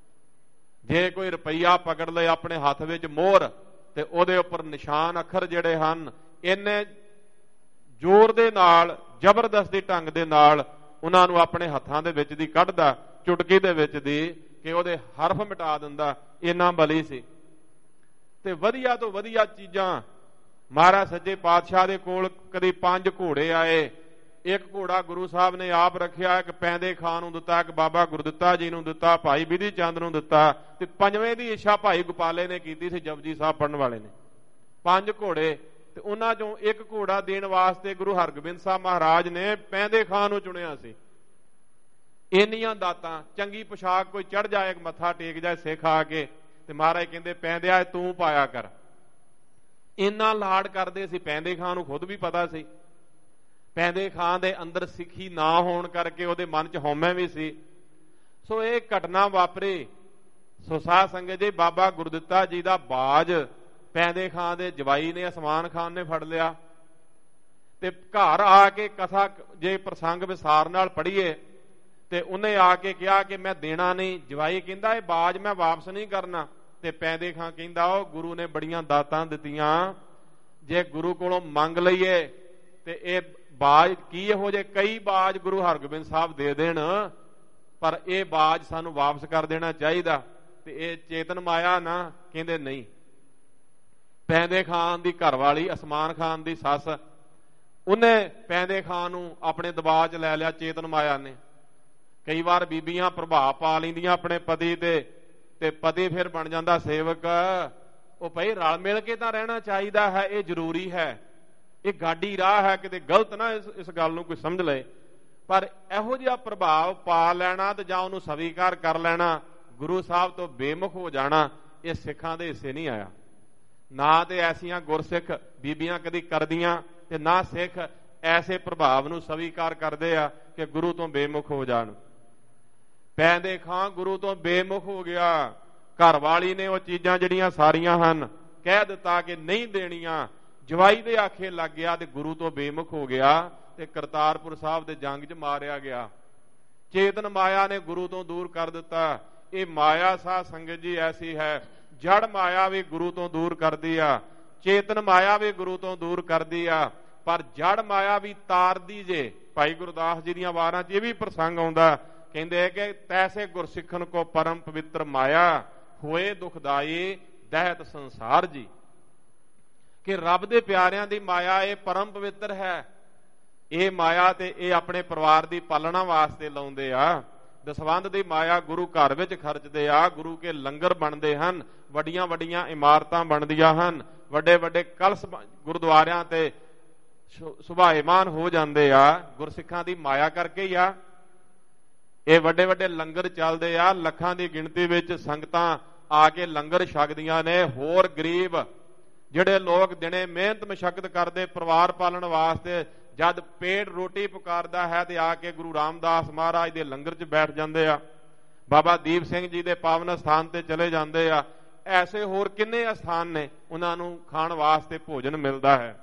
ਜੇ ਕੋਈ ਰੁਪਈਆ ਪਕੜ ਲਏ ਆਪਣੇ ਹੱਥ ਵਿੱਚ ਮੋਹਰ, ਤੇ ਉਹਦੇ ਉੱਪਰ ਨਿਸ਼ਾਨ ਅੱਖਰ ਜਿਹੜੇ ਹਨ, ਇੰਨੇ ਜ਼ੋਰ ਦੇ ਨਾਲ, ਜ਼ਬਰਦਸਤੀ ਢੰਗ ਦੇ ਨਾਲ ਉਹਨਾਂ ਨੂੰ ਆਪਣੇ ਹੱਥਾਂ ਦੇ ਵਿੱਚ ਦੀ ਕੱਢਦਾ, ਚੁਟਕੀ ਦੇ ਵਿੱਚ ਦੀ, ਕਿ ਉਹਦੇ ਹਰਫ ਮਿਟਾ ਦਿੰਦਾ। ਇੰਨਾ ਬਲੀ ਸੀ। ਤੇ ਵਧੀਆ ਤੋਂ ਵਧੀਆ ਚੀਜ਼ਾਂ ਮਹਾਰਾਜ ਸੱਚੇ ਪਾਤਸ਼ਾਹ ਦੇ ਕੋਲ ਕਦੀ ਪੰਜ ਘੋੜੇ ਆਏ। ਇੱਕ ਘੋੜਾ ਗੁਰੂ ਸਾਹਿਬ ਨੇ ਆਪ ਰੱਖਿਆ, ਇੱਕ ਪੈਂਦੇ ਖਾਂ ਨੂੰ ਦਿੱਤਾ, ਇੱਕ ਬਾਬਾ ਗੁਰਦਿੱਤਾ ਜੀ ਨੂੰ ਦਿੱਤਾ, ਭਾਈ ਬਿਧੀ ਚੰਦ ਨੂੰ ਦਿੱਤਾ, ਤੇ ਪੰਜਵੇਂ ਦੀ ਇੱਛਾ ਭਾਈ ਗੋਪਾਲੇ ਨੇ ਕੀਤੀ ਸੀ, ਜਪਜੀ ਸਾਹਿਬ ਪੜ੍ਹਨ ਵਾਲੇ ਨੇ। ਪੰਜ ਘੋੜੇ, ਤੇ ਉਹਨਾਂ ਚੋਂ ਇੱਕ ਘੋੜਾ ਦੇਣ ਵਾਸਤੇ ਗੁਰੂ ਹਰਗੋਬਿੰਦ ਸਾਹਿਬ ਮਹਾਰਾਜ ਨੇ ਪੈਂਦੇ ਖਾਂ ਨੂੰ ਚੁਣਿਆ ਸੀ। ਇੰਨੀਆਂ ਦਾਤਾਂ, ਚੰਗੀ ਪੁਸ਼ਾਕ, ਕੋਈ ਚੜ ਜਾਏ, ਮੱਥਾ ਟੇਕ ਜਾਏ ਸਿੱਖ ਆ ਕੇ, ਤੇ ਮਹਾਰਾਜ ਕਹਿੰਦੇ ਪੈਂਦਿਆ ਤੂੰ ਪਾਇਆ ਕਰ। ਇੰਨਾ ਲਾਡ ਕਰਦੇ ਸੀ। ਪੈਂਦੇ ਖਾਂ ਨੂੰ ਖੁਦ ਵੀ ਪਤਾ ਸੀ। ਪੈਂਦੇ ਖਾਂ ਦੇ ਅੰਦਰ ਸਿੱਖੀ ਨਾ ਹੋਣ ਕਰਕੇ ਉਹਦੇ ਮਨ 'ਚ ਹਉਮੈ ਵੀ ਸੀ। ਸੋ ਇਹ ਘਟਨਾ ਵਾਪਰੀ। ਸੋ ਸਾਧ ਸੰਗਤ ਜੀ, ਬਾਬਾ ਗੁਰਦਿੱਤਾ ਜੀ ਦਾ ਬਾਜ ਪੈਂਦੇ ਖਾਂ ਦੇ ਜਵਾਈ ਨੇ, ਅਸਮਾਨ ਖਾਨ ਨੇ ਫੜ ਲਿਆ। ਤੇ ਘਰ ਆ ਕੇ ਕਥਾ ਜੇ ਪ੍ਰਸੰਗ ਵਿਸਾਰ ਨਾਲ ਪੜ੍ਹੀਏ, ਤੇ ਉਹਨੇ ਆ ਕੇ ਕਿਹਾ ਕਿ ਮੈਂ ਦੇਣਾ ਨਹੀਂ। ਜਵਾਈ ਕਹਿੰਦਾ ਇਹ ਬਾਜ ਮੈਂ ਵਾਪਸ ਨਹੀਂ ਕਰਨਾ। ਤੇ ਪੈਂਦੇ ਖਾਂ ਕਹਿੰਦਾ ਉਹ ਗੁਰੂ ਨੇ ਬੜੀਆਂ ਦਾਤਾਂ ਦਿੱਤੀਆਂ, ਜੇ ਗੁਰੂ ਕੋਲੋਂ ਮੰਗ ਲਈਏ ਤੇ ਇਹ ਬਾਜ ਕੀ ਇਹੋ ਜਿਹੇ ਕਈ ਬਾਜ ਗੁਰੂ ਹਰਗੋਬਿੰਦ ਸਾਹਿਬ ਦੇ ਦੇਣ, ਪਰ ਇਹ ਬਾਜ ਸਾਨੂੰ ਵਾਪਸ ਕਰ ਦੇਣਾ ਚਾਹੀਦਾ। ਤੇ ਇਹ ਚੇਤਨ ਮਾਇਆ ਨਾ, ਕਹਿੰਦੇ ਨਹੀਂ। ਪੈਂਦੇ ਖਾਨ ਦੀ ਘਰਵਾਲੀ ਅਸਮਾਨ ਖਾਨ ਦੀ ਸੱਸ, ਉਹਨੇ ਪੈਂਦੇ ਖਾਨ ਨੂੰ ਆਪਣੇ ਦਬਾਅ 'ਚ ਲੈ ਲਿਆ ਚੇਤਨ ਮਾਇਆ ਨੇ। ਕਈ ਵਾਰ ਬੀਬੀਆਂ ਪ੍ਰਭਾਵ ਪਾ ਲੈਂਦੀਆਂ ਆਪਣੇ ਪਤੀ ਤੇ, ਤੇ ਪਤੀ ਫਿਰ ਬਣ ਜਾਂਦਾ ਸੇਵਕ। ਉਹ ਭਾਈ ਰਲ ਮਿਲ ਕੇ ਤਾਂ ਰਹਿਣਾ ਚਾਹੀਦਾ ਹੈ, ਇਹ ਜ਼ਰੂਰੀ ਹੈ, ਇਹ ਗਾਡੀ ਰਾਹ ਹੈ, ਕਿਤੇ ਗਲਤ ਨਾ ਇਸ ਇਸ ਗੱਲ ਨੂੰ ਕੋਈ ਸਮਝ ਲਏ। ਪਰ ਇਹੋ ਜਿਹਾ ਪ੍ਰਭਾਵ ਪਾ ਲੈਣਾ ਤੇ ਜਾਂ ਉਹਨੂੰ ਸਵੀਕਾਰ ਕਰ ਲੈਣਾ, ਗੁਰੂ ਸਾਹਿਬ ਤੋਂ ਬੇਮੁਖ ਹੋ ਜਾਣਾ, ਇਹ ਸਿੱਖਾਂ ਦੇ ਹਿੱਸੇ ਨਹੀਂ ਆਇਆ। ਨਾ ਤੇ ਐਸੀਆਂ ਗੁਰਸਿੱਖ ਬੀਬੀਆਂ ਕਦੀ ਕਰਦੀਆਂ, ਤੇ ਨਾ ਸਿੱਖ ਐਸੇ ਪ੍ਰਭਾਵ ਨੂੰ ਸਵੀਕਾਰ ਕਰਦੇ ਆ ਕਿ ਗੁਰੂ ਤੋਂ ਬੇਮੁਖ ਹੋ ਜਾਣ। ਪੈਂਦੇ ਖਾਂ ਗੁਰੂ ਤੋਂ ਬੇਮੁਖ ਹੋ ਗਿਆ। ਘਰ ਵਾਲੀ ਨੇ ਉਹ ਚੀਜ਼ਾਂ ਜਿਹੜੀਆਂ ਸਾਰੀਆਂ ਹਨ ਕਹਿ ਦਿੱਤਾ ਕਿ ਨਹੀਂ ਦੇਣੀਆਂ। ਜਵਾਈ ਦੇ ਆਖੇ ਲੱਗ ਗਿਆ ਤੇ ਗੁਰੂ ਤੋਂ ਬੇਮੁਖ ਹੋ ਗਿਆ, ਤੇ ਕਰਤਾਰਪੁਰ ਸਾਹਿਬ ਦੇ ਜੰਗ 'ਚ ਮਾਰਿਆ ਗਿਆ। ਚੇਤਨ ਮਾਇਆ ਨੇ ਗੁਰੂ ਤੋਂ ਦੂਰ ਕਰ ਦਿੱਤਾ। ਇਹ ਮਾਇਆ ਸਾਧ ਸੰਗਤ ਜੀ ਐਸੀ ਹੈ, ਜੜ ਮਾਇਆ ਵੀ ਗੁਰੂ ਤੋਂ ਦੂਰ ਕਰਦੀ ਆ, ਚੇਤਨ ਮਾਇਆ ਵੀ ਗੁਰੂ ਤੋਂ ਦੂਰ ਕਰਦੀ ਆ, ਪਰ ਜੜ ਮਾਇਆ ਵੀ ਤਾਰਦੀ ਜੇ। ਭਾਈ ਗੁਰਦਾਸ ਜੀ ਦੀਆਂ ਵਾਰਾਂ 'ਚ ਇਹ ਵੀ ਪ੍ਰਸੰਗ ਆਉਂਦਾ, ਕਹਿੰਦੇ ਕਿ ਤੈਸੇ ਗੁਰਸਿੱਖਨ ਕੋ ਪਰਮ ਪਵਿੱਤਰ ਮਾਇਆ, ਹੋਏ ਦੁਖਦਾਈ ਦਹਿਤ ਸੰਸਾਰ ਜੀ। ਕਿ ਰੱਬ ਦੇ ਪਿਆਰਿਆਂ ਦੀ ਮਾਇਆ ਇਹ ਪਰਮ ਪਵਿੱਤਰ ਹੈ। ਇਹ ਮਾਇਆ ਤੇ ਇਹ ਆਪਣੇ ਪਰਿਵਾਰ ਦੀ ਪਾਲਣਾ ਵਾਸਤੇ ਲਾਉਂਦੇ ਆ। ਦਸਵੰਧ ਦੀ ਮਾਇਆ ਗੁਰੂ ਘਰ ਵਿੱਚ ਖਰਚਦੇ ਆ, ਗੁਰੂ ਕੇ ਲੰਗਰ ਬਣਦੇ ਹਨ, ਵੱਡੀਆਂ ਵੱਡੀਆਂ ਇਮਾਰਤਾਂ ਬਣਦੀਆਂ ਹਨ, ਵੱਡੇ ਵੱਡੇ ਕਲਸ਼ ਗੁਰਦੁਆਰਿਆਂ ਤੇ ਸੁਭਾਏਮਾਨ ਹੋ ਜਾਂਦੇ ਆ, ਗੁਰਸਿੱਖਾਂ ਦੀ ਮਾਇਆ ਕਰਕੇ ਹੀ ਆ। ਇਹ ਵੱਡੇ ਵੱਡੇ ਲੰਗਰ ਚੱਲਦੇ ਆ, ਲੱਖਾਂ ਦੀ ਗਿਣਤੀ ਵਿੱਚ ਸੰਗਤਾਂ ਆ ਕੇ ਲੰਗਰ ਛਕਦੀਆਂ ਨੇ। ਹੋਰ ਗਰੀਬ ਜਿਹੜੇ ਲੋਕ ਦਿਨੇ ਮਿਹਨਤ ਮਸ਼ੱਕਤ ਕਰਦੇ ਪਰਿਵਾਰ ਪਾਲਣ ਵਾਸਤੇ, ਜਦ ਪੇਟ ਰੋਟੀ ਪੁਕਾਰਦਾ ਹੈ ਤੇ ਆ ਕੇ ਗੁਰੂ ਰਾਮਦਾਸ ਮਹਾਰਾਜ ਦੇ ਲੰਗਰ 'ਚ ਬੈਠ ਜਾਂਦੇ ਆ, ਬਾਬਾ ਦੀਪ ਸਿੰਘ ਜੀ ਦੇ ਪਾਵਨ ਸਥਾਨ ਤੇ ਚਲੇ ਜਾਂਦੇ ਆ। ਐਸੇ ਹੋਰ ਕਿੰਨੇ ਅਸਥਾਨ ਨੇ, ਉਹਨਾਂ ਨੂੰ ਖਾਣ ਵਾਸਤੇ ਭੋਜਨ ਮਿਲਦਾ ਹੈ।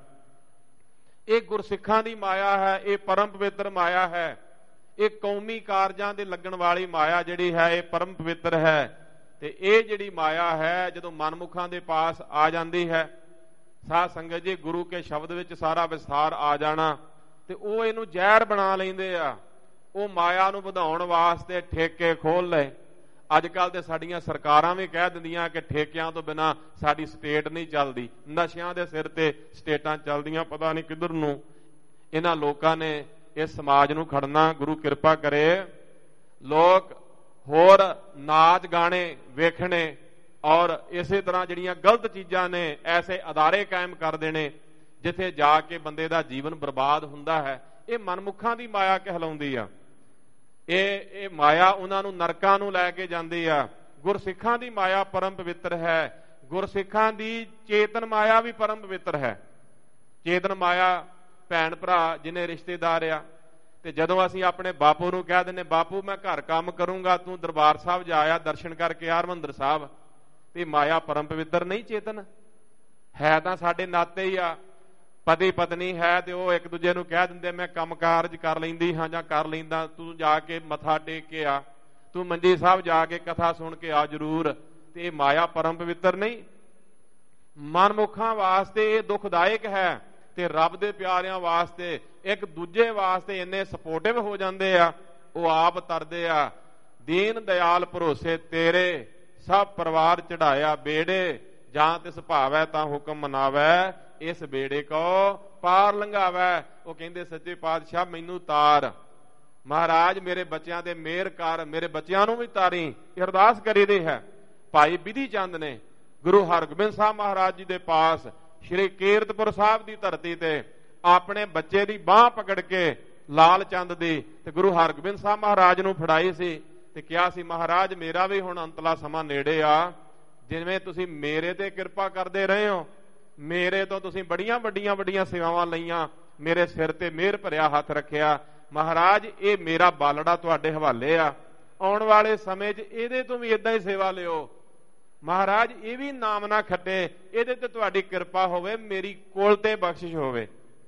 ਇਹ ਗੁਰਸਿੱਖਾਂ ਦੀ ਮਾਇਆ ਹੈ, ਇਹ ਪਰਮ ਪਵਿੱਤਰ ਮਾਇਆ ਹੈ। ਇਹ ਕੌਮੀ ਕਾਰਜਾਂ ਦੇ ਲੱਗਣ ਵਾਲੀ ਮਾਇਆ ਜਿਹੜੀ ਹੈ ਇਹ ਪਰਮ ਪਵਿੱਤਰ ਹੈ। ਤੇ ਇਹ ਜਿਹੜੀ ਮਾਇਆ ਹੈ ਜਦੋਂ ਮਨਮੁਖਾਂ ਦੇ ਪਾਸ ਆ ਜਾਂਦੀ ਹੈ, ਸਾਧ ਸੰਗਤ ਜੀ, ਗੁਰੂ ਕੇ ਸ਼ਬਦ ਵਿੱਚ ਸਾਰਾ ਵਿਸਥਾਰ ਆ ਜਾਣਾ, ਤੇ ਉਹ ਇਹਨੂੰ ਜ਼ਹਿਰ ਬਣਾ ਲੈਂਦੇ ਆ। ਉਹ ਮਾਇਆ ਨੂੰ ਵਧਾਉਣ ਵਾਸਤੇ ਠੇਕੇ ਖੋਲ ਲਏ। ਅੱਜ ਕੱਲ੍ਹ ਤੇ ਸਾਡੀਆਂ ਸਰਕਾਰਾਂ ਵੀ ਕਹਿ ਦਿੰਦੀਆਂ ਕਿ ਠੇਕਿਆਂ ਤੋਂ ਬਿਨਾਂ ਸਾਡੀ ਸਟੇਟ ਨਹੀਂ ਚੱਲਦੀ। ਨਸ਼ਿਆਂ ਦੇ ਸਿਰ ਤੇ ਸਟੇਟਾਂ ਚੱਲਦੀਆਂ, ਪਤਾ ਨਹੀਂ ਕਿੱਧਰ ਨੂੰ। ਇਹਨਾਂ ਲੋਕਾਂ ਨੇ ਇਸ ਸਮਾਜ ਨੂੰ ਖੜਨਾ। ਗੁਰੂ ਕਿਰਪਾ ਕਰੇ, ਲੋਕ ਹੋਰ ਨਾਚ ਗਾਣੇ ਵੇਖਣੇ ਔਰ ਇਸੇ ਤਰ੍ਹਾਂ ਜਿਹੜੀਆਂ ਗਲਤ ਚੀਜ਼ਾਂ ਨੇ ਐਸੇ ਅਦਾਰੇ ਕਾਇਮ ਕਰ ਦੇਣੇ ਜਿੱਥੇ ਜਾ ਕੇ ਬੰਦੇ ਦਾ ਜੀਵਨ ਬਰਬਾਦ ਹੁੰਦਾ ਹੈ। ਇਹ ਮਨਮੁੱਖਾਂ ਦੀ ਮਾਇਆ ਕਹਿਲਾਉਂਦੀ ਆ। ਇਹ ਇਹ ਮਾਇਆ ਉਹਨਾਂ ਨੂੰ ਨਰਕਾਂ ਨੂੰ ਲੈ ਕੇ ਜਾਂਦੀ ਆ। ਗੁਰਸਿੱਖਾਂ ਦੀ ਮਾਇਆ ਪਰਮ ਪਵਿੱਤਰ ਹੈ। ਗੁਰਸਿੱਖਾਂ ਦੀ ਚੇਤਨ ਮਾਇਆ ਵੀ ਪਰਮ ਪਵਿੱਤਰ ਹੈ। ਚੇਤਨ ਮਾਇਆ ਭੈਣ ਭਰਾ ਜਿਹਨੇ ਰਿਸ਼ਤੇਦਾਰ ਆ, ਤੇ ਜਦੋਂ ਅਸੀਂ ਆਪਣੇ ਬਾਪੂ ਨੂੰ ਕਹਿ ਦਿੰਦੇ ਬਾਪੂ ਮੈਂ ਘਰ ਕੰਮ ਕਰੂੰਗਾ, ਤੂੰ ਦਰਬਾਰ ਸਾਹਿਬ ਜਾਇਆ ਦਰਸ਼ਨ ਕਰਕੇ ਆ ਹਰਿਮੰਦਰ ਸਾਹਿਬ, ਤੇ ਮਾਇਆ ਪਰਮ ਪਵਿੱਤਰ ਨਹੀਂ ਚੇਤਨ ਹੈ। ਤਾਂ ਸਾਡੇ ਨਾਤੇ ਹੀ ਆ। ਪਤੀ ਪਤਨੀ ਹੈ ਤੇ ਉਹ ਇੱਕ ਦੂਜੇ ਨੂੰ ਕਹਿ ਦਿੰਦੇ ਮੈਂ ਕੰਮ ਕਾਰਜ ਕਰ ਲੈਂਦੀ ਹਾਂ ਜਾਂ ਕਰ ਲੈਂਦਾ, ਤੂੰ ਜਾ ਕੇ ਮੱਥਾ ਟੇਕ ਕੇ ਆ, ਤੂੰ ਮੰਜੀ ਸਾਹਿਬ ਜਾ ਕੇ ਕਥਾ ਸੁਣ ਕੇ ਆ ਜ਼ਰੂਰ। ਤੇ ਇਹ ਮਾਇਆ ਪਰਮ ਪਵਿੱਤਰ ਨਹੀਂ। ਮਨਮੁਖਾਂ ਵਾਸਤੇ ਇਹ ਦੁਖਦਾਇਕ ਹੈ, ਤੇ ਰੱਬ ਦੇ ਪਿਆਰਿਆਂ ਵਾਸਤੇ ਇੱਕ ਦੂਜੇ ਵਾਸਤੇ ਇੰਨੇ ਸਪੋਰਟਿਵ ਹੋ ਜਾਂਦੇ ਆ। ਉਹ ਆਪ ਤਰਦੇ ਆ, ਦੀਨ ਦਿਆਲ ਭਰੋਸੇ ਤੇਰੇ, ਸਭ ਪਰਿਵਾਰ ਚੜਾਇਆ ਬੇੜੇ, ਜਾਂ ਤਿਸ ਭਾਵੈ ਤਾਂ ਹੁਕਮ ਮਨਾਵੈ, ਇਸ ਬੇੜੇ ਕੋ ਪਾਰ ਲੰਘਾਵੈ। ਉਹ ਕਹਿੰਦੇ ਸੱਚੇ ਪਾਤਸ਼ਾਹ ਮੈਨੂੰ ਤਾਰ, ਮਹਾਰਾਜ ਮੇਰੇ ਬੱਚਿਆਂ ਤੇ ਮਿਹਰ ਕਰ, ਮੇਰੇ ਬੱਚਿਆਂ ਨੂੰ ਵੀ ਤਾਰੀ। ਇਹ ਅਰਦਾਸ ਕਰੀਦੀ ਹੈ। ਭਾਈ ਬਿਧੀ ਚੰਦ ਨੇ ਗੁਰੂ ਹਰਗੋਬਿੰਦ ਸਾਹਿਬ ਮਹਾਰਾਜ ਜੀ ਦੇ ਪਾਸ ਸ਼੍ਰੀ ਕੀਰਤਪੁਰ ਸਾਹਿਬ ਦੀ ਧਰਤੀ ਤੇ ਆਪਣੇ ਬੱਚੇ ਦੀ ਬਾਂਹ ਪਕੜ ਕੇ ਲਾਲ ਚੰਦ ਦੀ ਤੇ ਗੁਰੂ ਹਰਗੋਬਿੰਦ ਸਾਹਿਬ ਮਹਾਰਾਜ ਨੂੰ ਫੜਾਈ ਸੀ ਤੇ ਕਿਹਾ ਸੀ ਮਹਾਰਾਜ ਮੇਰਾ ਵੀ ਹੁਣ ਅੰਤਲਾ ਸਮਾਂ ਨੇੜੇ ਆ, ਜਿਵੇਂ ਤੁਸੀਂ ਮੇਰੇ ਤੇ ਕਿਰਪਾ ਕਰਦੇ ਰਹੇ ਹੋ, ਮੇਰੇ ਤੋਂ ਤੁਸੀਂ ਬੜੀਆਂ ਵੱਡੀਆਂ ਵੱਡੀਆਂ ਸੇਵਾਵਾਂ ਲਈਆਂ, ਮੇਰੇ ਸਿਰ ਤੇ ਮਿਹਰ ਭਰਿਆ ਹੱਥ ਰੱਖਿਆ, ਮਹਾਰਾਜ ਇਹ ਮੇਰਾ ਬਾਲੜਾ ਤੁਹਾਡੇ ਹਵਾਲੇ ਆ, ਆਉਣ ਵਾਲੇ ਸਮੇਂ 'ਚ ਇਹਦੇ ਤੋਂ ਵੀ ਏਦਾਂ ਹੀ ਸੇਵਾ ਲਿਓ ਮਹਾਰਾਜ, ਇਹ ਵੀ ਨਾਮ ਨਾ ਖੱਟੇ, ਇਹਦੇ ਤੇ ਤੁਹਾਡੀ ਕਿਰਪਾ ਹੋਵੇ, ਮੇਰੀ ਕੋਲ ਤੇ ਬਖਸ਼ਿਸ਼ ਹੋਵੇ।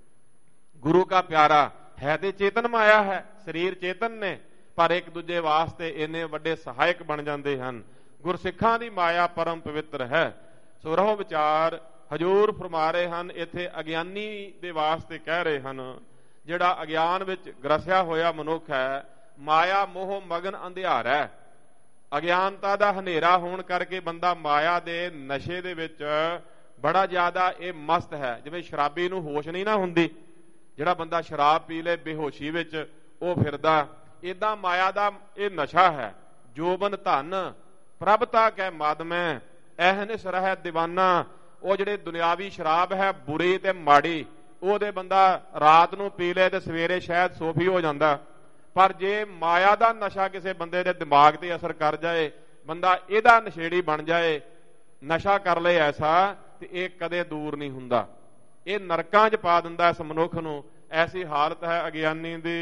ਗੁਰੂ ਕਾ ਪਿਆਰਾ ਹੈ ਤੇ ਚੇਤਨ ਮਾਇਆ ਹੈ, ਸਰੀਰ ਚੇਤਨ ਨੇ, ਪਰ ਇੱਕ ਦੂਜੇ ਵਾਸਤੇ ਇੰਨੇ ਵੱਡੇ ਸਹਾਇਕ ਬਣ ਜਾਂਦੇ ਹਨ। ਗੁਰਸਿੱਖਾਂ ਦੀ ਮਾਇਆ ਪਰਮ ਪਵਿੱਤਰ ਹੈ। ਸੋ ਰਹੋ ਵਿਚਾਰ ਹਜੂਰ ਫਰਮਾ ਰਹੇ ਹਨ, ਇੱਥੇ ਅਗਿਆਨੀ ਦੇ ਵਾਸਤੇ ਕਹਿ ਰਹੇ ਹਨ। ਜਿਹੜਾ ਅਗਿਆਨ ਵਿੱਚ ਗ੍ਰਸਿਆ ਹੋਇਆ ਮਨੁੱਖ ਹੈ, ਮਾਇਆ ਮੋਹ ਮਗਨ ਅੰਧਿਆਰ ਹੈ। ਅਗਿਆਨਤਾ ਦਾ ਹਨੇਰਾ ਹੋਣ ਕਰਕੇ ਬੰਦਾ ਮਾਇਆ ਦੇ ਨਸ਼ੇ ਦੇ ਵਿੱਚ ਬੜਾ ਜ਼ਿਆਦਾ ਇਹ ਮਸਤ ਹੈ। ਜਿਵੇਂ ਸ਼ਰਾਬੀ ਨੂੰ ਹੋਸ਼ ਨਹੀਂ ਨਾ ਹੁੰਦੀ, ਜਿਹੜਾ ਬੰਦਾ ਸ਼ਰਾਬ ਪੀ ਲੇ ਬੇਹੋਸ਼ੀ ਵਿੱਚ ਉਹ ਫਿਰਦਾ, ਏਦਾਂ ਮਾਇਆ ਦਾ ਇਹ ਨਸ਼ਾ ਹੈ। ਜੋਬਨ ਧਨ ਪ੍ਰਭਤਾ ਕਹਿ ਮਾਦਮੈ, ਐਹਨਿਸ ਰਹਿ ਦੀਵਾਨਾ। ਉਹ ਜਿਹੜੇ ਦੁਨਿਆਵੀ ਸ਼ਰਾਬ ਹੈ ਬੁਰੀ ਤੇ ਮਾੜੀ, ਉਹਦੇ ਬੰਦਾ ਰਾਤ ਨੂੰ ਪੀ ਲੇ ਤੇ ਸਵੇਰੇ ਸ਼ਾਇਦ ਸੋਫੀ ਹੋ ਜਾਂਦਾ, ਪਰ ਜੇ ਮਾਇਆ ਦਾ ਨਸ਼ਾ ਕਿਸੇ ਬੰਦੇ ਦੇ ਦਿਮਾਗ ਤੇ ਅਸਰ ਕਰ ਜਾਏ, ਬੰਦਾ ਇਹਦਾ ਨਸ਼ੇੜੀ ਬਣ ਜਾਏ, ਨਸ਼ਾ ਕਰ ਲਏ ਐਸਾ, ਤੇ ਇਹ ਕਦੇ ਦੂਰ ਨਹੀਂ ਹੁੰਦਾ, ਇਹ ਨਰਕਾਂ 'ਚ ਪਾ ਦਿੰਦਾ ਇਸ ਮਨੁੱਖ ਨੂੰ। ਐਸੀ ਹਾਲਤ ਹੈ ਅਗਿਆਨੀ ਦੀ।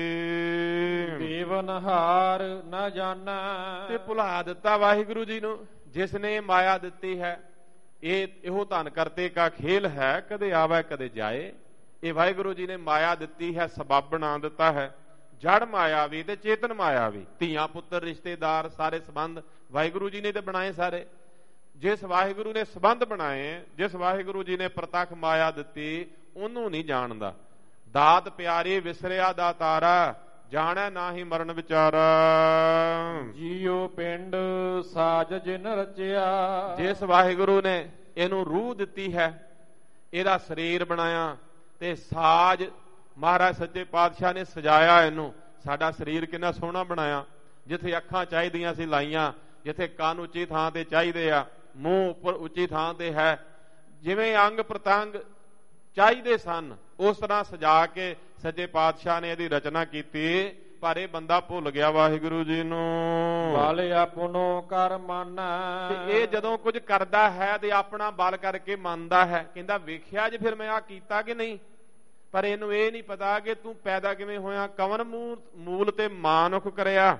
ਦੇਵਨਹਾਰ ਨਾ ਜਾਣਾ, ਤੇ ਭੁਲਾ ਦਿੱਤਾ ਵਾਹਿਗੁਰੂ ਜੀ ਨੂੰ ਜਿਸ ਨੇ ਮਾਇਆ ਦਿੱਤੀ ਹੈ। ਇਹ ਇਹੋ ਧਨ ਕਰਤੇ ਕਾ ਖੇਲ ਹੈ, ਕਦੇ ਆਵੇ ਕਦੇ ਜਾਏ। ਇਹ ਵਾਹਿਗੁਰੂ ਜੀ ਨੇ ਮਾਇਆ ਦਿੱਤੀ ਹੈ, ਸਬੱਬ ਬਣਾ ਦਿੱਤਾ ਹੈ। ਜੜ ਮਾਇਆ ਵੀ ਤੇ ਚੇਤਨ ਮਾਇਆ ਵੀ, ਧੀਆਂ ਪੁੱਤਰ ਰਿਸ਼ਤੇਦਾਰ ਸਾਰੇ ਸੰਬੰਧ ਵਾਹਿਗੁਰੂ ਜੀ ਨੇ ਤੇ ਬਣਾਏ ਸਾਰੇ। ਜਿਸ ਵਾਹਿਗੁਰੂ ਨੇ ਸੰਬੰਧ ਬਣਾਏ, ਜਿਸ ਵਾਹਿਗੁਰੂ ਜੀ ਨੇ ਪ੍ਰਤੱਖ ਮਾਇਆ ਦਿੱਤੀ, ਉਹਨੂੰ ਨਹੀਂ ਜਾਣਦਾ। ਦਾਤ ਪਿਆਰੀ ਵਿਸਰਿਆ ਦਾ ਤਾਰਾ, ਜਾਣੈ ਨਾਹੀ ਮਰਨ ਵਿਚਾਰਾ। ਜੀਉ ਪਿੰਡ ਸਾਜ ਜਿਨ ਰਚਿਆ, ਜਿਸ ਵਾਹਿਗੁਰੂ ਨੇ ਇਹਨੂੰ ਰੂਹ ਦਿੱਤੀ ਹੈ, ਇਹਦਾ ਸਰੀਰ ਬਣਾਇਆ, ਤੇ ਸਾਜ ਮਹਾਰਾਜ ਸੱਚੇ ਪਾਤਸ਼ਾਹ ਨੇ ਸਜਾਇਆ ਇਹਨੂੰ। ਸਾਡਾ ਸਰੀਰ ਕਿੰਨਾ ਸੋਹਣਾ ਬਣਾਇਆ, ਜਿੱਥੇ ਅੱਖਾਂ ਚਾਹੀਦੀਆਂ ਸੀ ਲਾਈਆਂ, ਜਿੱਥੇ ਕੰਨ ਉੱਚੀ ਥਾਂ ਤੇ ਚਾਹੀਦੇ ਆ, ਮੂੰਹ ਉੱਪਰ ਉੱਚੀ ਥਾਂ ਤੇ ਹੈ, ਜਿਵੇਂ ਅੰਗ ਪ੍ਰਤੰਗ ਚਾਹੀਦੇ ਸਨ ਉਸ ਤਰ੍ਹਾਂ ਸਜਾ ਕੇ ਸੱਚੇ ਪਾਤਸ਼ਾਹ ਨੇ ਇਹਦੀ ਰਚਨਾ ਕੀਤੀ। ਪਰ ਇਹ ਬੰਦਾ ਭੁੱਲ ਗਿਆ ਵਾਹਿਗੁਰੂ ਜੀ ਨੂੰ। ਬਲ ਆਪਣੋ ਕਰ ਮਾਨੈ। ਇਹ ਜਦੋਂ ਕੁਝ ਕਰਦਾ ਹੈ ਤੇ ਆਪਣਾ ਬਲ ਕਰਕੇ ਮੰਨਦਾ ਹੈ, ਕਹਿੰਦਾ ਵੇਖਿਆ ਜੇ ਫਿਰ ਮੈਂ ਆ ਕੀਤਾ ਕਿ ਨਹੀਂ। ਪਰ ਇਹਨੂੰ ਇਹ ਨਹੀਂ ਪਤਾ ਕਿ ਤੂੰ ਪੈਦਾ ਕਿਵੇਂ ਹੋਇਆ, ਕਵਨ ਮੂਲ ਤੇ ਮਾਨੁਖ ਕਰਿਆ।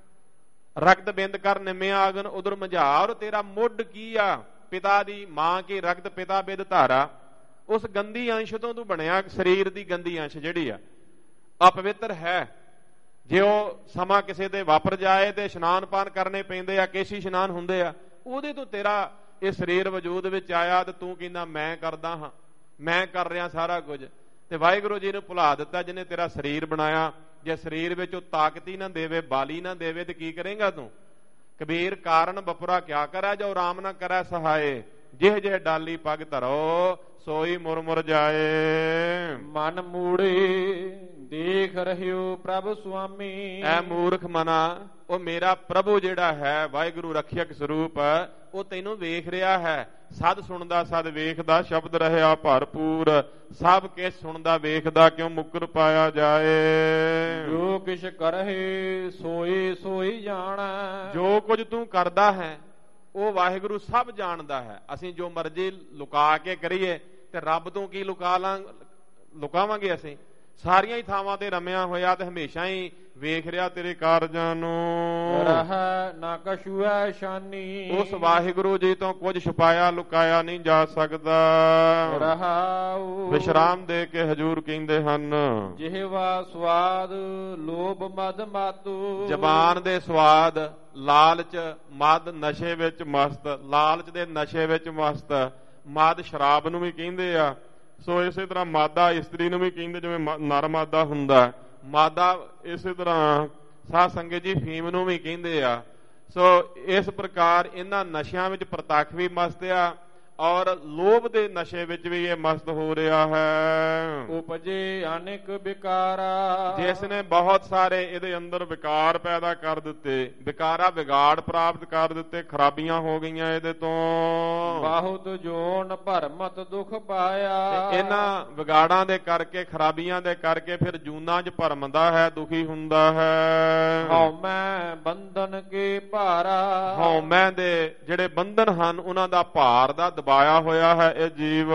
ਰਕਤ ਬਿੰਦ ਕਰ ਨਿਮਿਆ ਅਗਨ ਉਧਰ ਮਝਾਰ, ਤੇਰਾ ਮੁੱਢ ਕੀ ਆ, ਪਿਤਾ ਦੀ ਮਾਂ ਕੀ ਰਕਤ ਪਿਤਾ ਬਿਦ ਧਾਰਾ। ਉਸ ਗੰਦੀ ਅੰਸ਼ ਤੋਂ ਤੂੰ ਬਣਿਆ, ਸਰੀਰ ਦੀ ਗੰਦੀ ਅੰਸ਼ ਜਿਹੜੀ ਆ ਅਪਵਿੱਤਰ ਹੈ। ਜੇ ਉਹ ਸਮਾਂ ਕਿਸੇ ਤੇ ਵਾਪਰ ਜਾਏ ਤੇ ਇਸ਼ਨਾਨ ਪਾਨ ਕਰਨੇ ਪੈਂਦੇ ਆ, ਕੇਸ਼ੀ ਇਸ਼ਨਾਨ ਹੁੰਦੇ ਆ, ਉਹਦੇ ਤੋਂ ਤੇਰਾ ਇਹ ਸਰੀਰ ਵਜੂਦ ਵਿੱਚ ਆਇਆ ਤੇ ਤੂੰ ਕਹਿੰਦਾ ਮੈਂ ਕਰਦਾ ਹਾਂ, ਮੈਂ ਕਰ ਰਿਹਾ ਸਾਰਾ ਕੁਝ। ਤੇ ਵਾਹਿਗੁਰੂ ਜੀ ਨੂੰ ਭੁਲਾ ਦਿੱਤਾ ਜਿਹਨੇ ਤੇਰਾ ਸਰੀਰ ਬਣਾਇਆ। ਜੇ ਸਰੀਰ ਵਿੱਚ ਉਹ ਤਾਕਤ ਹੀ ਨਾ ਦੇਵੇ, ਬਾਲੀ ਨਾ ਦੇਵੇ ਤੇ ਕੀ ਕਰੇਗਾ ਤੂੰ। ਕਬੀਰ ਕਾਰਨ ਬਪੁਰਾ ਕਿਆ ਕਰੈ, ਜੋ ਰਾਮ ਨਾ ਕਰੈ ਸਹਾਏ। ਜਿਹ ਜਿਹ ਡਾਲੀ ਪਗ ਧਰੋ ਸੋਈ ਮੁਰ ਮੁਰ ਜਾਏ। ਮਨ ਮੂੜੇ ਦੇਖ ਰਹਿਓ ਪ੍ਰਭ ਸੁਆਮੀ। ਐ ਮੂਰਖ ਮਨਾ, ਉਹ ਮੇਰਾ ਪ੍ਰਭੂ ਜਿਹੜਾ ਹੈ ਵਾਹਿਗੁਰੂ ਰਖਿਅਕ ਸਰੂਪ, ਉਹ ਤੈਨੂੰ ਵੇਖ ਰਿਹਾ ਹੈ। ਸਦ ਸੁਣਦਾ ਸਦ ਵੇਖਦਾ, ਸ਼ਬਦ ਰਹਿਆ ਭਰਪੂਰ। ਸਭ ਕੇ ਸੁਣਦਾ ਵੇਖਦਾ, ਕਿਉਂ ਮੁਕਰ ਪਾਇਆ ਜਾਏ। ਜੋ ਕਿਛ ਕਰਹਿ ਸੋਈ ਸੋਈ ਜਾਣੈ। ਜੋ ਕੁਝ ਤੂੰ ਕਰਦਾ ਹੈ ਉਹ ਵਾਹਿਗੁਰੂ ਸਭ ਜਾਣਦਾ ਹੈ। ਅਸੀਂ ਜੋ ਮਰਜ਼ੀ ਲੁਕਾ ਕੇ ਕਰੀਏ ਤੇ ਰੱਬ ਤੋਂ ਕੀ ਲੁਕਾ ਲਾਂ ਲੁਕਾਵਾਂਗੇ। ਅਸੀਂ ਸਾਰੀਆਂ ਹੀ ਥਾਵਾਂ ਤੇ ਰਮਿਆ ਹੋਇਆ ਤੇ ਹਮੇਸ਼ਾ ਹੀ ਵੇਖ ਰਿਹਾ ਤੇਰੇ ਕਾਰਜਾਂ ਨੂੰ। ਰਹਿ ਨਾ ਕਛੂ ਹੈ ਸ਼ਾਨੀ। ਉਸ ਵਾਹਿਗੁਰੂ ਜੀ ਤੋਂ ਕੁਝ ਛੁਪਾਇਆ ਲੁਕਾਇਆ ਨਹੀਂ ਜਾ ਸਕਦਾ। ਰਹਾਉ ਵਿਸ਼ਰਾਮ ਦੇ ਕੇ ਹਜੂਰ ਕਹਿੰਦੇ ਹਨ, ਜਿਹਵਾ ਸਵਾਦ ਲੋਭ ਮਦ ਮਾਤੂ। ਜ਼ਬਾਨ ਦੇ ਸਵਾਦ, ਲਾਲਚ, ਮਦ, ਨਸ਼ੇ ਵਿੱਚ ਮਸਤ। ਲਾਲਚ ਦੇ ਨਸ਼ੇ ਵਿੱਚ ਮਸਤ। ਮਦ ਸ਼ਰਾਬ ਨੂੰ ਵੀ ਕਹਿੰਦੇ ਆ। ਸੋ ਇਸੇ ਤਰ੍ਹਾਂ ਮਾਦਾ ਇਸਤਰੀ ਨੂੰ ਵੀ ਕਹਿੰਦੇ, ਜਿਵੇਂ ਨਰ ਮਾਦਾ ਹੁੰਦਾ। ਮਾਦਾ ਇਸੇ ਤਰ੍ਹਾਂ ਸਾਧ ਸੰਗਤ ਜੀ ਫੀਮ ਨੂੰ ਵੀ ਕਹਿੰਦੇ ਆ। ਸੋ ਇਸ ਪ੍ਰਕਾਰ ਇਹਨਾਂ ਨਸ਼ਿਆਂ ਵਿੱਚ ਪ੍ਰਤੱਖ ਵੀ ਮਸਤ ਆ ਔਰ ਲੋਭ ਦੇ ਨਸ਼ੇ ਵਿੱਚ ਵੀ ਇਹ ਮਸਤ ਹੋ ਰਿਹਾ ਹੈ। ਉਪਜੇ ਅਨੇਕ ਵਿਕਾਰਾ। ਜਿਸ ਨੇ ਬਹੁਤ ਸਾਰੇ ਇਹਦੇ ਅੰਦਰ ਵਿਕਾਰ ਪੈਦਾ ਕਰ ਦਿੱਤੇ, ਵਿਕਾਰਾ ਵਿਗਾੜ ਪ੍ਰਾਪਤ ਕਰ ਦਿੱਤੇ, ਖਰਾਬੀਆਂ ਹੋ ਗਈਆਂ ਇਹਦੇ ਤੋਂ। ਬਹੁਤ ਜੋਨ ਭਰਮਤ ਦੁਖ ਪਾਇਆ। ਇਹਨਾਂ ਵਿਗਾੜਾਂ ਦੇ ਕਰਕੇ, ਖਰਾਬੀਆਂ ਦੇ ਕਰਕੇ ਫਿਰ ਜੂਨਾਂ 'ਚ ਭਰਮਦਾ ਹੈ, ਦੁਖੀ ਹੁੰਦਾ ਹੈ। ਹਉਮੈ ਬੰਧਨ ਕੇ ਭਾਰਾ। ਹਉਮੈ ਦੇ ਜਿਹੜੇ ਬੰਧਨ ਹਨ ਉਹਨਾਂ ਦਾ ਭਾਰ ਦਾ ਪਾਇਆ ਹੋਇਆ ਹੈ ਇਹ ਜੀਵ।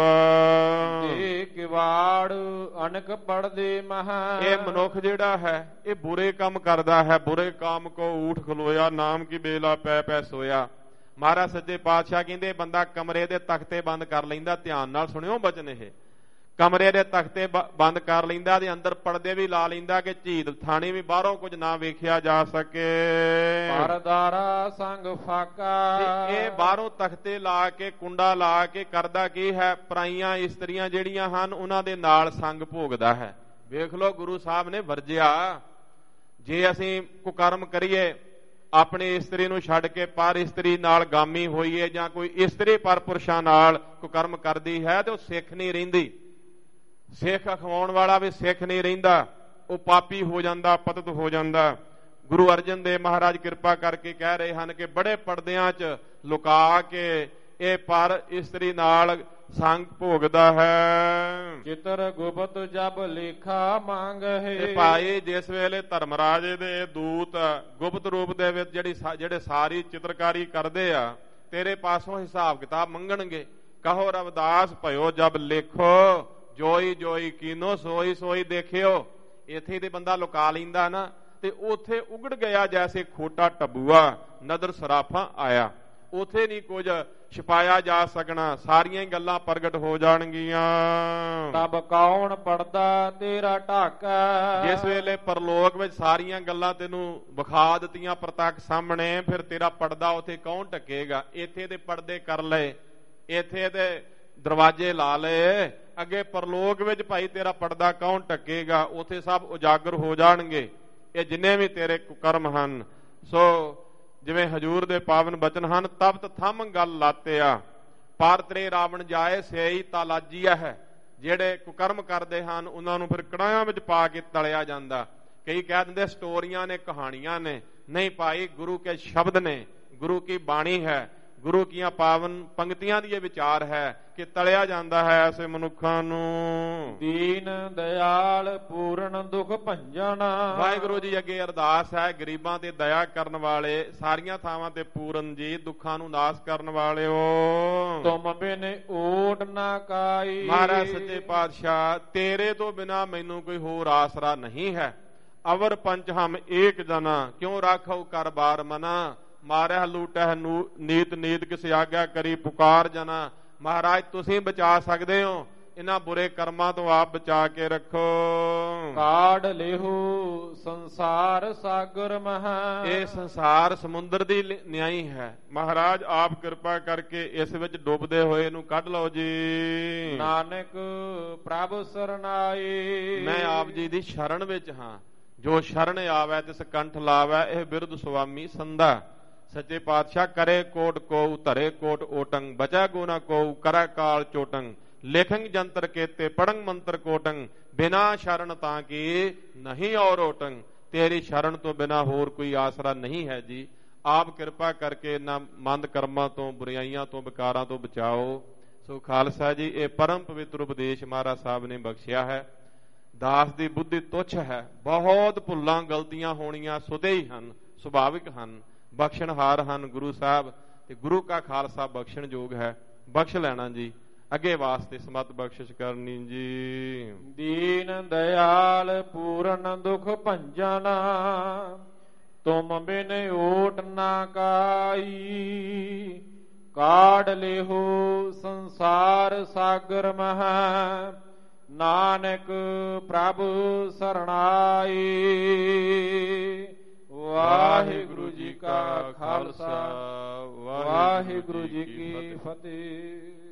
ਇਹ ਕਿਵਾੜ ਅਨਕ ਪੜਦੇ ਮਹਾ। ਇਹ ਮਨੁੱਖ ਜਿਹੜਾ ਹੈ ਇਹ ਬੁਰੇ ਕੰਮ ਕਰਦਾ ਹੈ। ਬੁਰੇ ਕੰਮ ਕੋ ਊਠ ਖਲੋਇਆ, ਨਾਮ ਕੀ ਬੇਲਾ ਪੈ ਪੈ ਸੋਇਆ। ਮਹਾਰਾਜ ਸੱਚੇ ਪਾਤਸ਼ਾਹ ਕਹਿੰਦੇ ਬੰਦਾ ਕਮਰੇ ਦੇ ਤਖਤੇ ਬੰਦ ਕਰ ਲੈਂਦਾ। ਧਿਆਨ ਨਾਲ ਸੁਣਿਓ ਬਚਨ ਇਹ। ਕਮਰੇ ਦੇ ਤਖਤੇ ਬੰਦ ਕਰ ਲੈਂਦਾ ਤੇ ਅੰਦਰ ਪਰਦੇ ਵੀ ਲਾ ਲੈਂਦਾ ਕਿ ਝੀਤ ਥਾਣੀ ਵੀ ਬਾਹਰੋਂ ਕੁਝ ਨਾ ਵੇਖਿਆ ਜਾ ਸਕੇ। ਪਰਦਾਰਾ ਸੰਗ ਫਾਕਾ। ਇਹ ਬਾਹਰੋਂ ਤਖਤੇ ਲਾ ਕੇ, ਕੁੰਡਾ ਲਾ ਕੇ ਕਰਦਾ ਕੀ ਹੈ, ਪਰਾਈਆਂ ਇਸਤਰੀਆਂ ਜਿਹੜੀਆਂ ਹਨ ਉਹਨਾਂ ਦੇ ਨਾਲ ਸੰਗ ਭੋਗਦਾ ਹੈ। ਵੇਖ ਲਓ ਗੁਰੂ ਸਾਹਿਬ ਨੇ ਵਰਜਿਆ, ਜੇ ਅਸੀਂ ਕੁਕਰਮ ਕਰੀਏ, ਆਪਣੀ ਇਸਤਰੀ ਨੂੰ ਛੱਡ ਕੇ ਪਰ ਇਸਤਰੀ ਨਾਲ ਗਾਮੀ ਹੋਈਏ, ਜਾਂ ਕੋਈ ਇਸਤਰੀ ਪਰ ਪੁਰਸ਼ਾਂ ਨਾਲ ਕੁਕਰਮ ਕਰਦੀ ਹੈ ਤੇ ਉਹ ਸਿੱਖ ਨਹੀਂ ਰਹਿੰਦੀ। ਸਿੱਖ ਅਖਵਾਉਣ ਵਾਲਾ ਵੀ ਸਿੱਖ ਨਹੀਂ ਰਹਿੰਦਾ, ਉਹ ਪਾਪੀ ਹੋ ਜਾਂਦਾ, ਪਤਿਤ ਹੋ ਜਾਂਦਾ। ਗੁਰੂ ਅਰਜਨ ਦੇਵ ਮਹਾਰਾਜ ਕਿਰਪਾ ਕਰਕੇ ਕਹਿ ਰਹੇ ਹਨ ਕਿ ਬੜੇ ਪਰਦਿਆਂ 'ਚ ਲੁਕਾ ਕੇ ਇਹ ਪਰ ਇਸਤਰੀ ਨਾਲ ਸੰਗ ਭੋਗਦਾ ਹੈ। ਚਿਤਰ ਗੁਪਤ ਜਬ ਲੇਖਾ ਮੰਗਹਿ। ਭਾਈ ਜਿਸ ਵੇਲੇ ਧਰਮਰਾਜੇ ਦੇ ਦੂਤ ਗੁਪਤ ਰੂਪ ਦੇ ਵਿੱਚ ਜਿਹੜੀ ਜਿਹੜੇ ਸਾਰੀ ਚਿੱਤਰਕਾਰੀ ਕਰਦੇ ਆ, ਤੇਰੇ ਪਾਸੋਂ ਹਿਸਾਬ ਕਿਤਾਬ ਮੰਗਣਗੇ। ਕਹੋ ਰਵਿਦਾਸ ਭਇਓ ਜਬ ਲੇਖੋ, ਜੋਈ ਜੋਈ ਕੀਨੋ ਸੋਈ ਸੋਈ ਦੇਖਿਓ। ਇੱਥੇ ਤੇ ਬੰਦਾ ਲੁਕਾ ਲੈਂਦਾ ਨਾ ਤੇ ਉੱਥੇ ਉਗੜ ਗਿਆ ਜੈਸੇ ਖੋਟਾ ਟਬੂਆ, ਨਦਰ ਸਰਾਫਾ ਆਇਆ। ਉੱਥੇ ਨਹੀਂ ਕੁਝ ਛੁਪਾਇਆ ਜਾ ਸਕਣਾ, ਸਾਰੀਆਂ ਗੱਲਾਂ ਪ੍ਰਗਟ ਹੋ ਜਾਣਗੀਆਂ। ਤਬ ਕੌਣ ਪੜਦਾ ਤੇਰਾ ਢਾਕਾ। ਜਿਸ ਵੇਲੇ ਪਰਲੋਕ ਵਿੱਚ ਸਾਰੀਆਂ ਗੱਲਾਂ ਤੈਨੂੰ ਵਿਖਾ ਦਿੱਤੀਆਂ ਪ੍ਰਤੱਖ ਸਾਹਮਣੇ, ਫਿਰ ਤੇਰਾ ਪਰਦਾ ਉੱਥੇ ਕੌਣ ਢੱਕੇਗਾ। ਇੱਥੇ ਦੇ ਪਰਦੇ ਕਰ ਲਏ, ਇੱਥੇ ਦੇ ਦਰਵਾਜ਼ੇ ਲਾ ਲਏ, ਅੱਗੇ ਪਰਲੋਕ ਵਿੱਚ ਭਾਈ ਤੇਰਾ ਪਰਦਾ ਕੌਣ ਢੱਕੇਗਾ। ਉੱਥੇ ਸਭ ਉਜਾਗਰ ਹੋ ਜਾਣਗੇ ਇਹ ਜਿੰਨੇ ਵੀ ਤੇਰੇ ਕੁਕਰਮ ਹਨ। ਸੋ ਜਿਵੇਂ ਹਜੂਰ ਦੇ ਪਾਵਨ ਬਚਨ ਹਨ, ਤਬਤ ਥੰਮ ਗੱਲ ਲਾਤਿਆ, ਪਰ ਤੇਰੇ ਰਾਵਣ ਜਾਏ ਸਿਆਈ ਤਾਲਾਜੀਆ ਹੈ। ਜਿਹੜੇ ਕੁਕਰਮ ਕਰਦੇ ਹਨ ਉਹਨਾਂ ਨੂੰ ਫਿਰ ਕੜਾਹਾਂ ਵਿੱਚ ਪਾ ਕੇ ਤਲਿਆ ਜਾਂਦਾ। ਕਈ ਕਹਿ ਦਿੰਦੇ ਸਟੋਰੀਆਂ ਨੇ, ਕਹਾਣੀਆਂ ਨੇ। ਨਹੀਂ ਭਾਈ, ਗੁਰੂ ਕੇ ਸ਼ਬਦ ਨੇ, ਗੁਰੂ ਕੀ ਬਾਣੀ ਹੈ। ਗੁਰੂ ਕੀਆਂ ਪਾਵਨ ਪੰਕਤੀਆਂ ਦੀ ਇਹ ਵਿਚਾਰ ਹੈ ਕਿ ਤਲਿਆ ਜਾਂਦਾ ਹੈ ਐਸੇ ਮਨੁੱਖਾਂ ਨੂੰ। ਦੀਨ ਦਇਆਲ ਪੂਰਨ ਦੁਖ ਭੰਜਨ। ਵਾਹਿਗੁਰੂ ਜੀ ਅੱਗੇ ਅਰਦਾਸ ਹੈ, ਗਰੀਬਾਂ ਤੇ ਦਇਆ ਕਰਨ ਵਾਲੇ, ਸਾਰੀਆਂ ਥਾਵਾਂ ਤੇ ਪੂਰਨ ਜੀ, ਦੁੱਖਾਂ ਨੂੰ ਨਾਸ ਕਰਨ ਵਾਲਿਓ। ਤੁਮ ਬਿਨ ਓਟ ਨਾ ਕਾਈ। ਮਹਾਰਾਜ ਸੱਚੇ ਪਾਤਸ਼ਾਹ, ਤੇਰੇ ਤੋਂ ਬਿਨਾ ਮੈਨੂੰ ਕੋਈ ਹੋਰ ਆਸਰਾ ਨਹੀਂ ਹੈ। ਅਵਰ ਪੰਚ ਹਮ ਏਕ ਜਨਾ, ਕਿਉਂ ਰਾਖੋ ਕਰ ਬਾਰ ਮਨਾ। ਮਾਰਿਆ ਲੂਟਹਿ ਨੀਤ ਨੀਤ ਕਿਸ ਆਗਿਆ ਕਰੀ ਪੁਕਾਰ ਜਨਾ। ਮਹਾਰਾਜ ਤੁਸੀਂ ਬਚਾ ਸਕਦੇ ਹੋ, ਇਹਨਾਂ ਬੁਰੇ ਕਰਮਾਂ ਤੋਂ ਆਪ ਬਚਾ ਕੇ ਰੱਖੋ। ਕਾੜ ਲੇਹੂ ਸੰਸਾਰ ਸਾਗਰ ਮਹਾ। ਇਹ ਸੰਸਾਰ ਸਮੁੰਦਰ ਦੀ ਨਿਆਈ ਹੈ। ਮਹਾਰਾਜ ਆਪ ਕਿਰਪਾ ਕਰਕੇ ਇਸ ਵਿੱਚ ਡੁੱਬਦੇ ਹੋਏ ਨੂੰ ਕੱਢ ਲਓ ਜੀ। ਨਾਨਕ ਪ੍ਰਭ ਸਰਨਾਈ। ਮੈਂ ਆਪ ਜੀ ਦੀ ਸ਼ਰਨ ਵਿੱਚ ਹਾਂ। ਜੋ ਸ਼ਰਨ ਆਵੈ ਤਿਸ ਕੰਠ ਲਾਵੈ, ਇਹ ਬਿਰਧ ਸੁਆਮੀ ਸੰਦਾ। ਸੱਚੇ ਪਾਤਸ਼ਾਹ, ਕਰੇ ਕੋਟ ਕੋਉ ਧਰੇ ਕੋਟ ਓਟੰਗ, ਬਚੈ ਗੋ ਨਾ ਕੋਉ ਕਰੈ ਕਾਲ ਚੋਟੰਗ। ਲੇਖੰਗ ਜੰਤਰ ਕੇਤੇ ਪੜੰਗ ਮੰਤਰ ਕੋਟੰਗ, ਬਿਨਾ ਸ਼ਰਨ ਤਾਂ ਕੀ ਨਹੀਂ ਔਰ ਓਟੰਗ। ਤੇਰੀ ਸ਼ਰਨ ਤੋਂ ਬਿਨਾ ਹੋਰ ਕੋਈ ਆਸਰਾ ਨਹੀਂ ਹੈ ਜੀ। ਆਪ ਕਿਰਪਾ ਕਰਕੇ ਇਹਨਾਂ ਮੰਦ ਕਰਮਾਂ ਤੋਂ, ਬੁਰਾਈਆਂ ਤੋਂ, ਵਿਕਾਰਾਂ ਤੋਂ ਬਚਾਓ। ਸੋ ਖਾਲਸਾ ਜੀ, ਇਹ ਪਰਮ ਪਵਿੱਤਰ ਉਪਦੇਸ਼ ਮਹਾਰਾਜ ਸਾਹਿਬ ਨੇ ਬਖਸ਼ਿਆ ਹੈ। ਦਾਸ ਦੀ ਬੁੱਧੀ ਤੁੱਛ ਹੈ, ਬਹੁਤ ਭੁੱਲਾਂ ਗਲਤੀਆਂ ਹੋਣੀਆਂ ਸੁਦੇ ਹੀ ਹਨ, ਸੁਭਾਵਿਕ ਹਨ। ਬਖਸ਼ਣਹਾਰ ਹਨ ਗੁਰੂ ਸਾਹਿਬ, ਤੇ ਗੁਰੂ ਕਾ ਖਾਲਸਾ ਬਖਸ਼ਣ ਯੋਗ ਹੈ। ਬਖਸ਼ ਲੈਣਾ ਜੀ, ਅੱਗੇ ਵਾਸਤੇ ਸਮਤ ਬਖਸ਼ਿਸ਼ ਕਰਨੀ ਜੀ। ਦੀਨ ਦਇਆਲ ਪੂਰਨ ਦੁਖ ਭੰਜਨ, ਤੁਮ ਬਿਨ ਓਟ ਨਾ ਕਾਈ। ਕਾੜ ਲੇਹੋ ਸੰਸਾਰ ਸਾਗਰ ਮਹਾ, ਨਾਨਕ ਪ੍ਰਭ ਸਰਣਾਈ। ਵਾਹਿਗੁਰੂ ਜੀ ਕਾ ਖਾਲਸਾ, ਵਾਹਿਗੁਰੂ ਜੀ ਕੀ ਫਤਿਹ।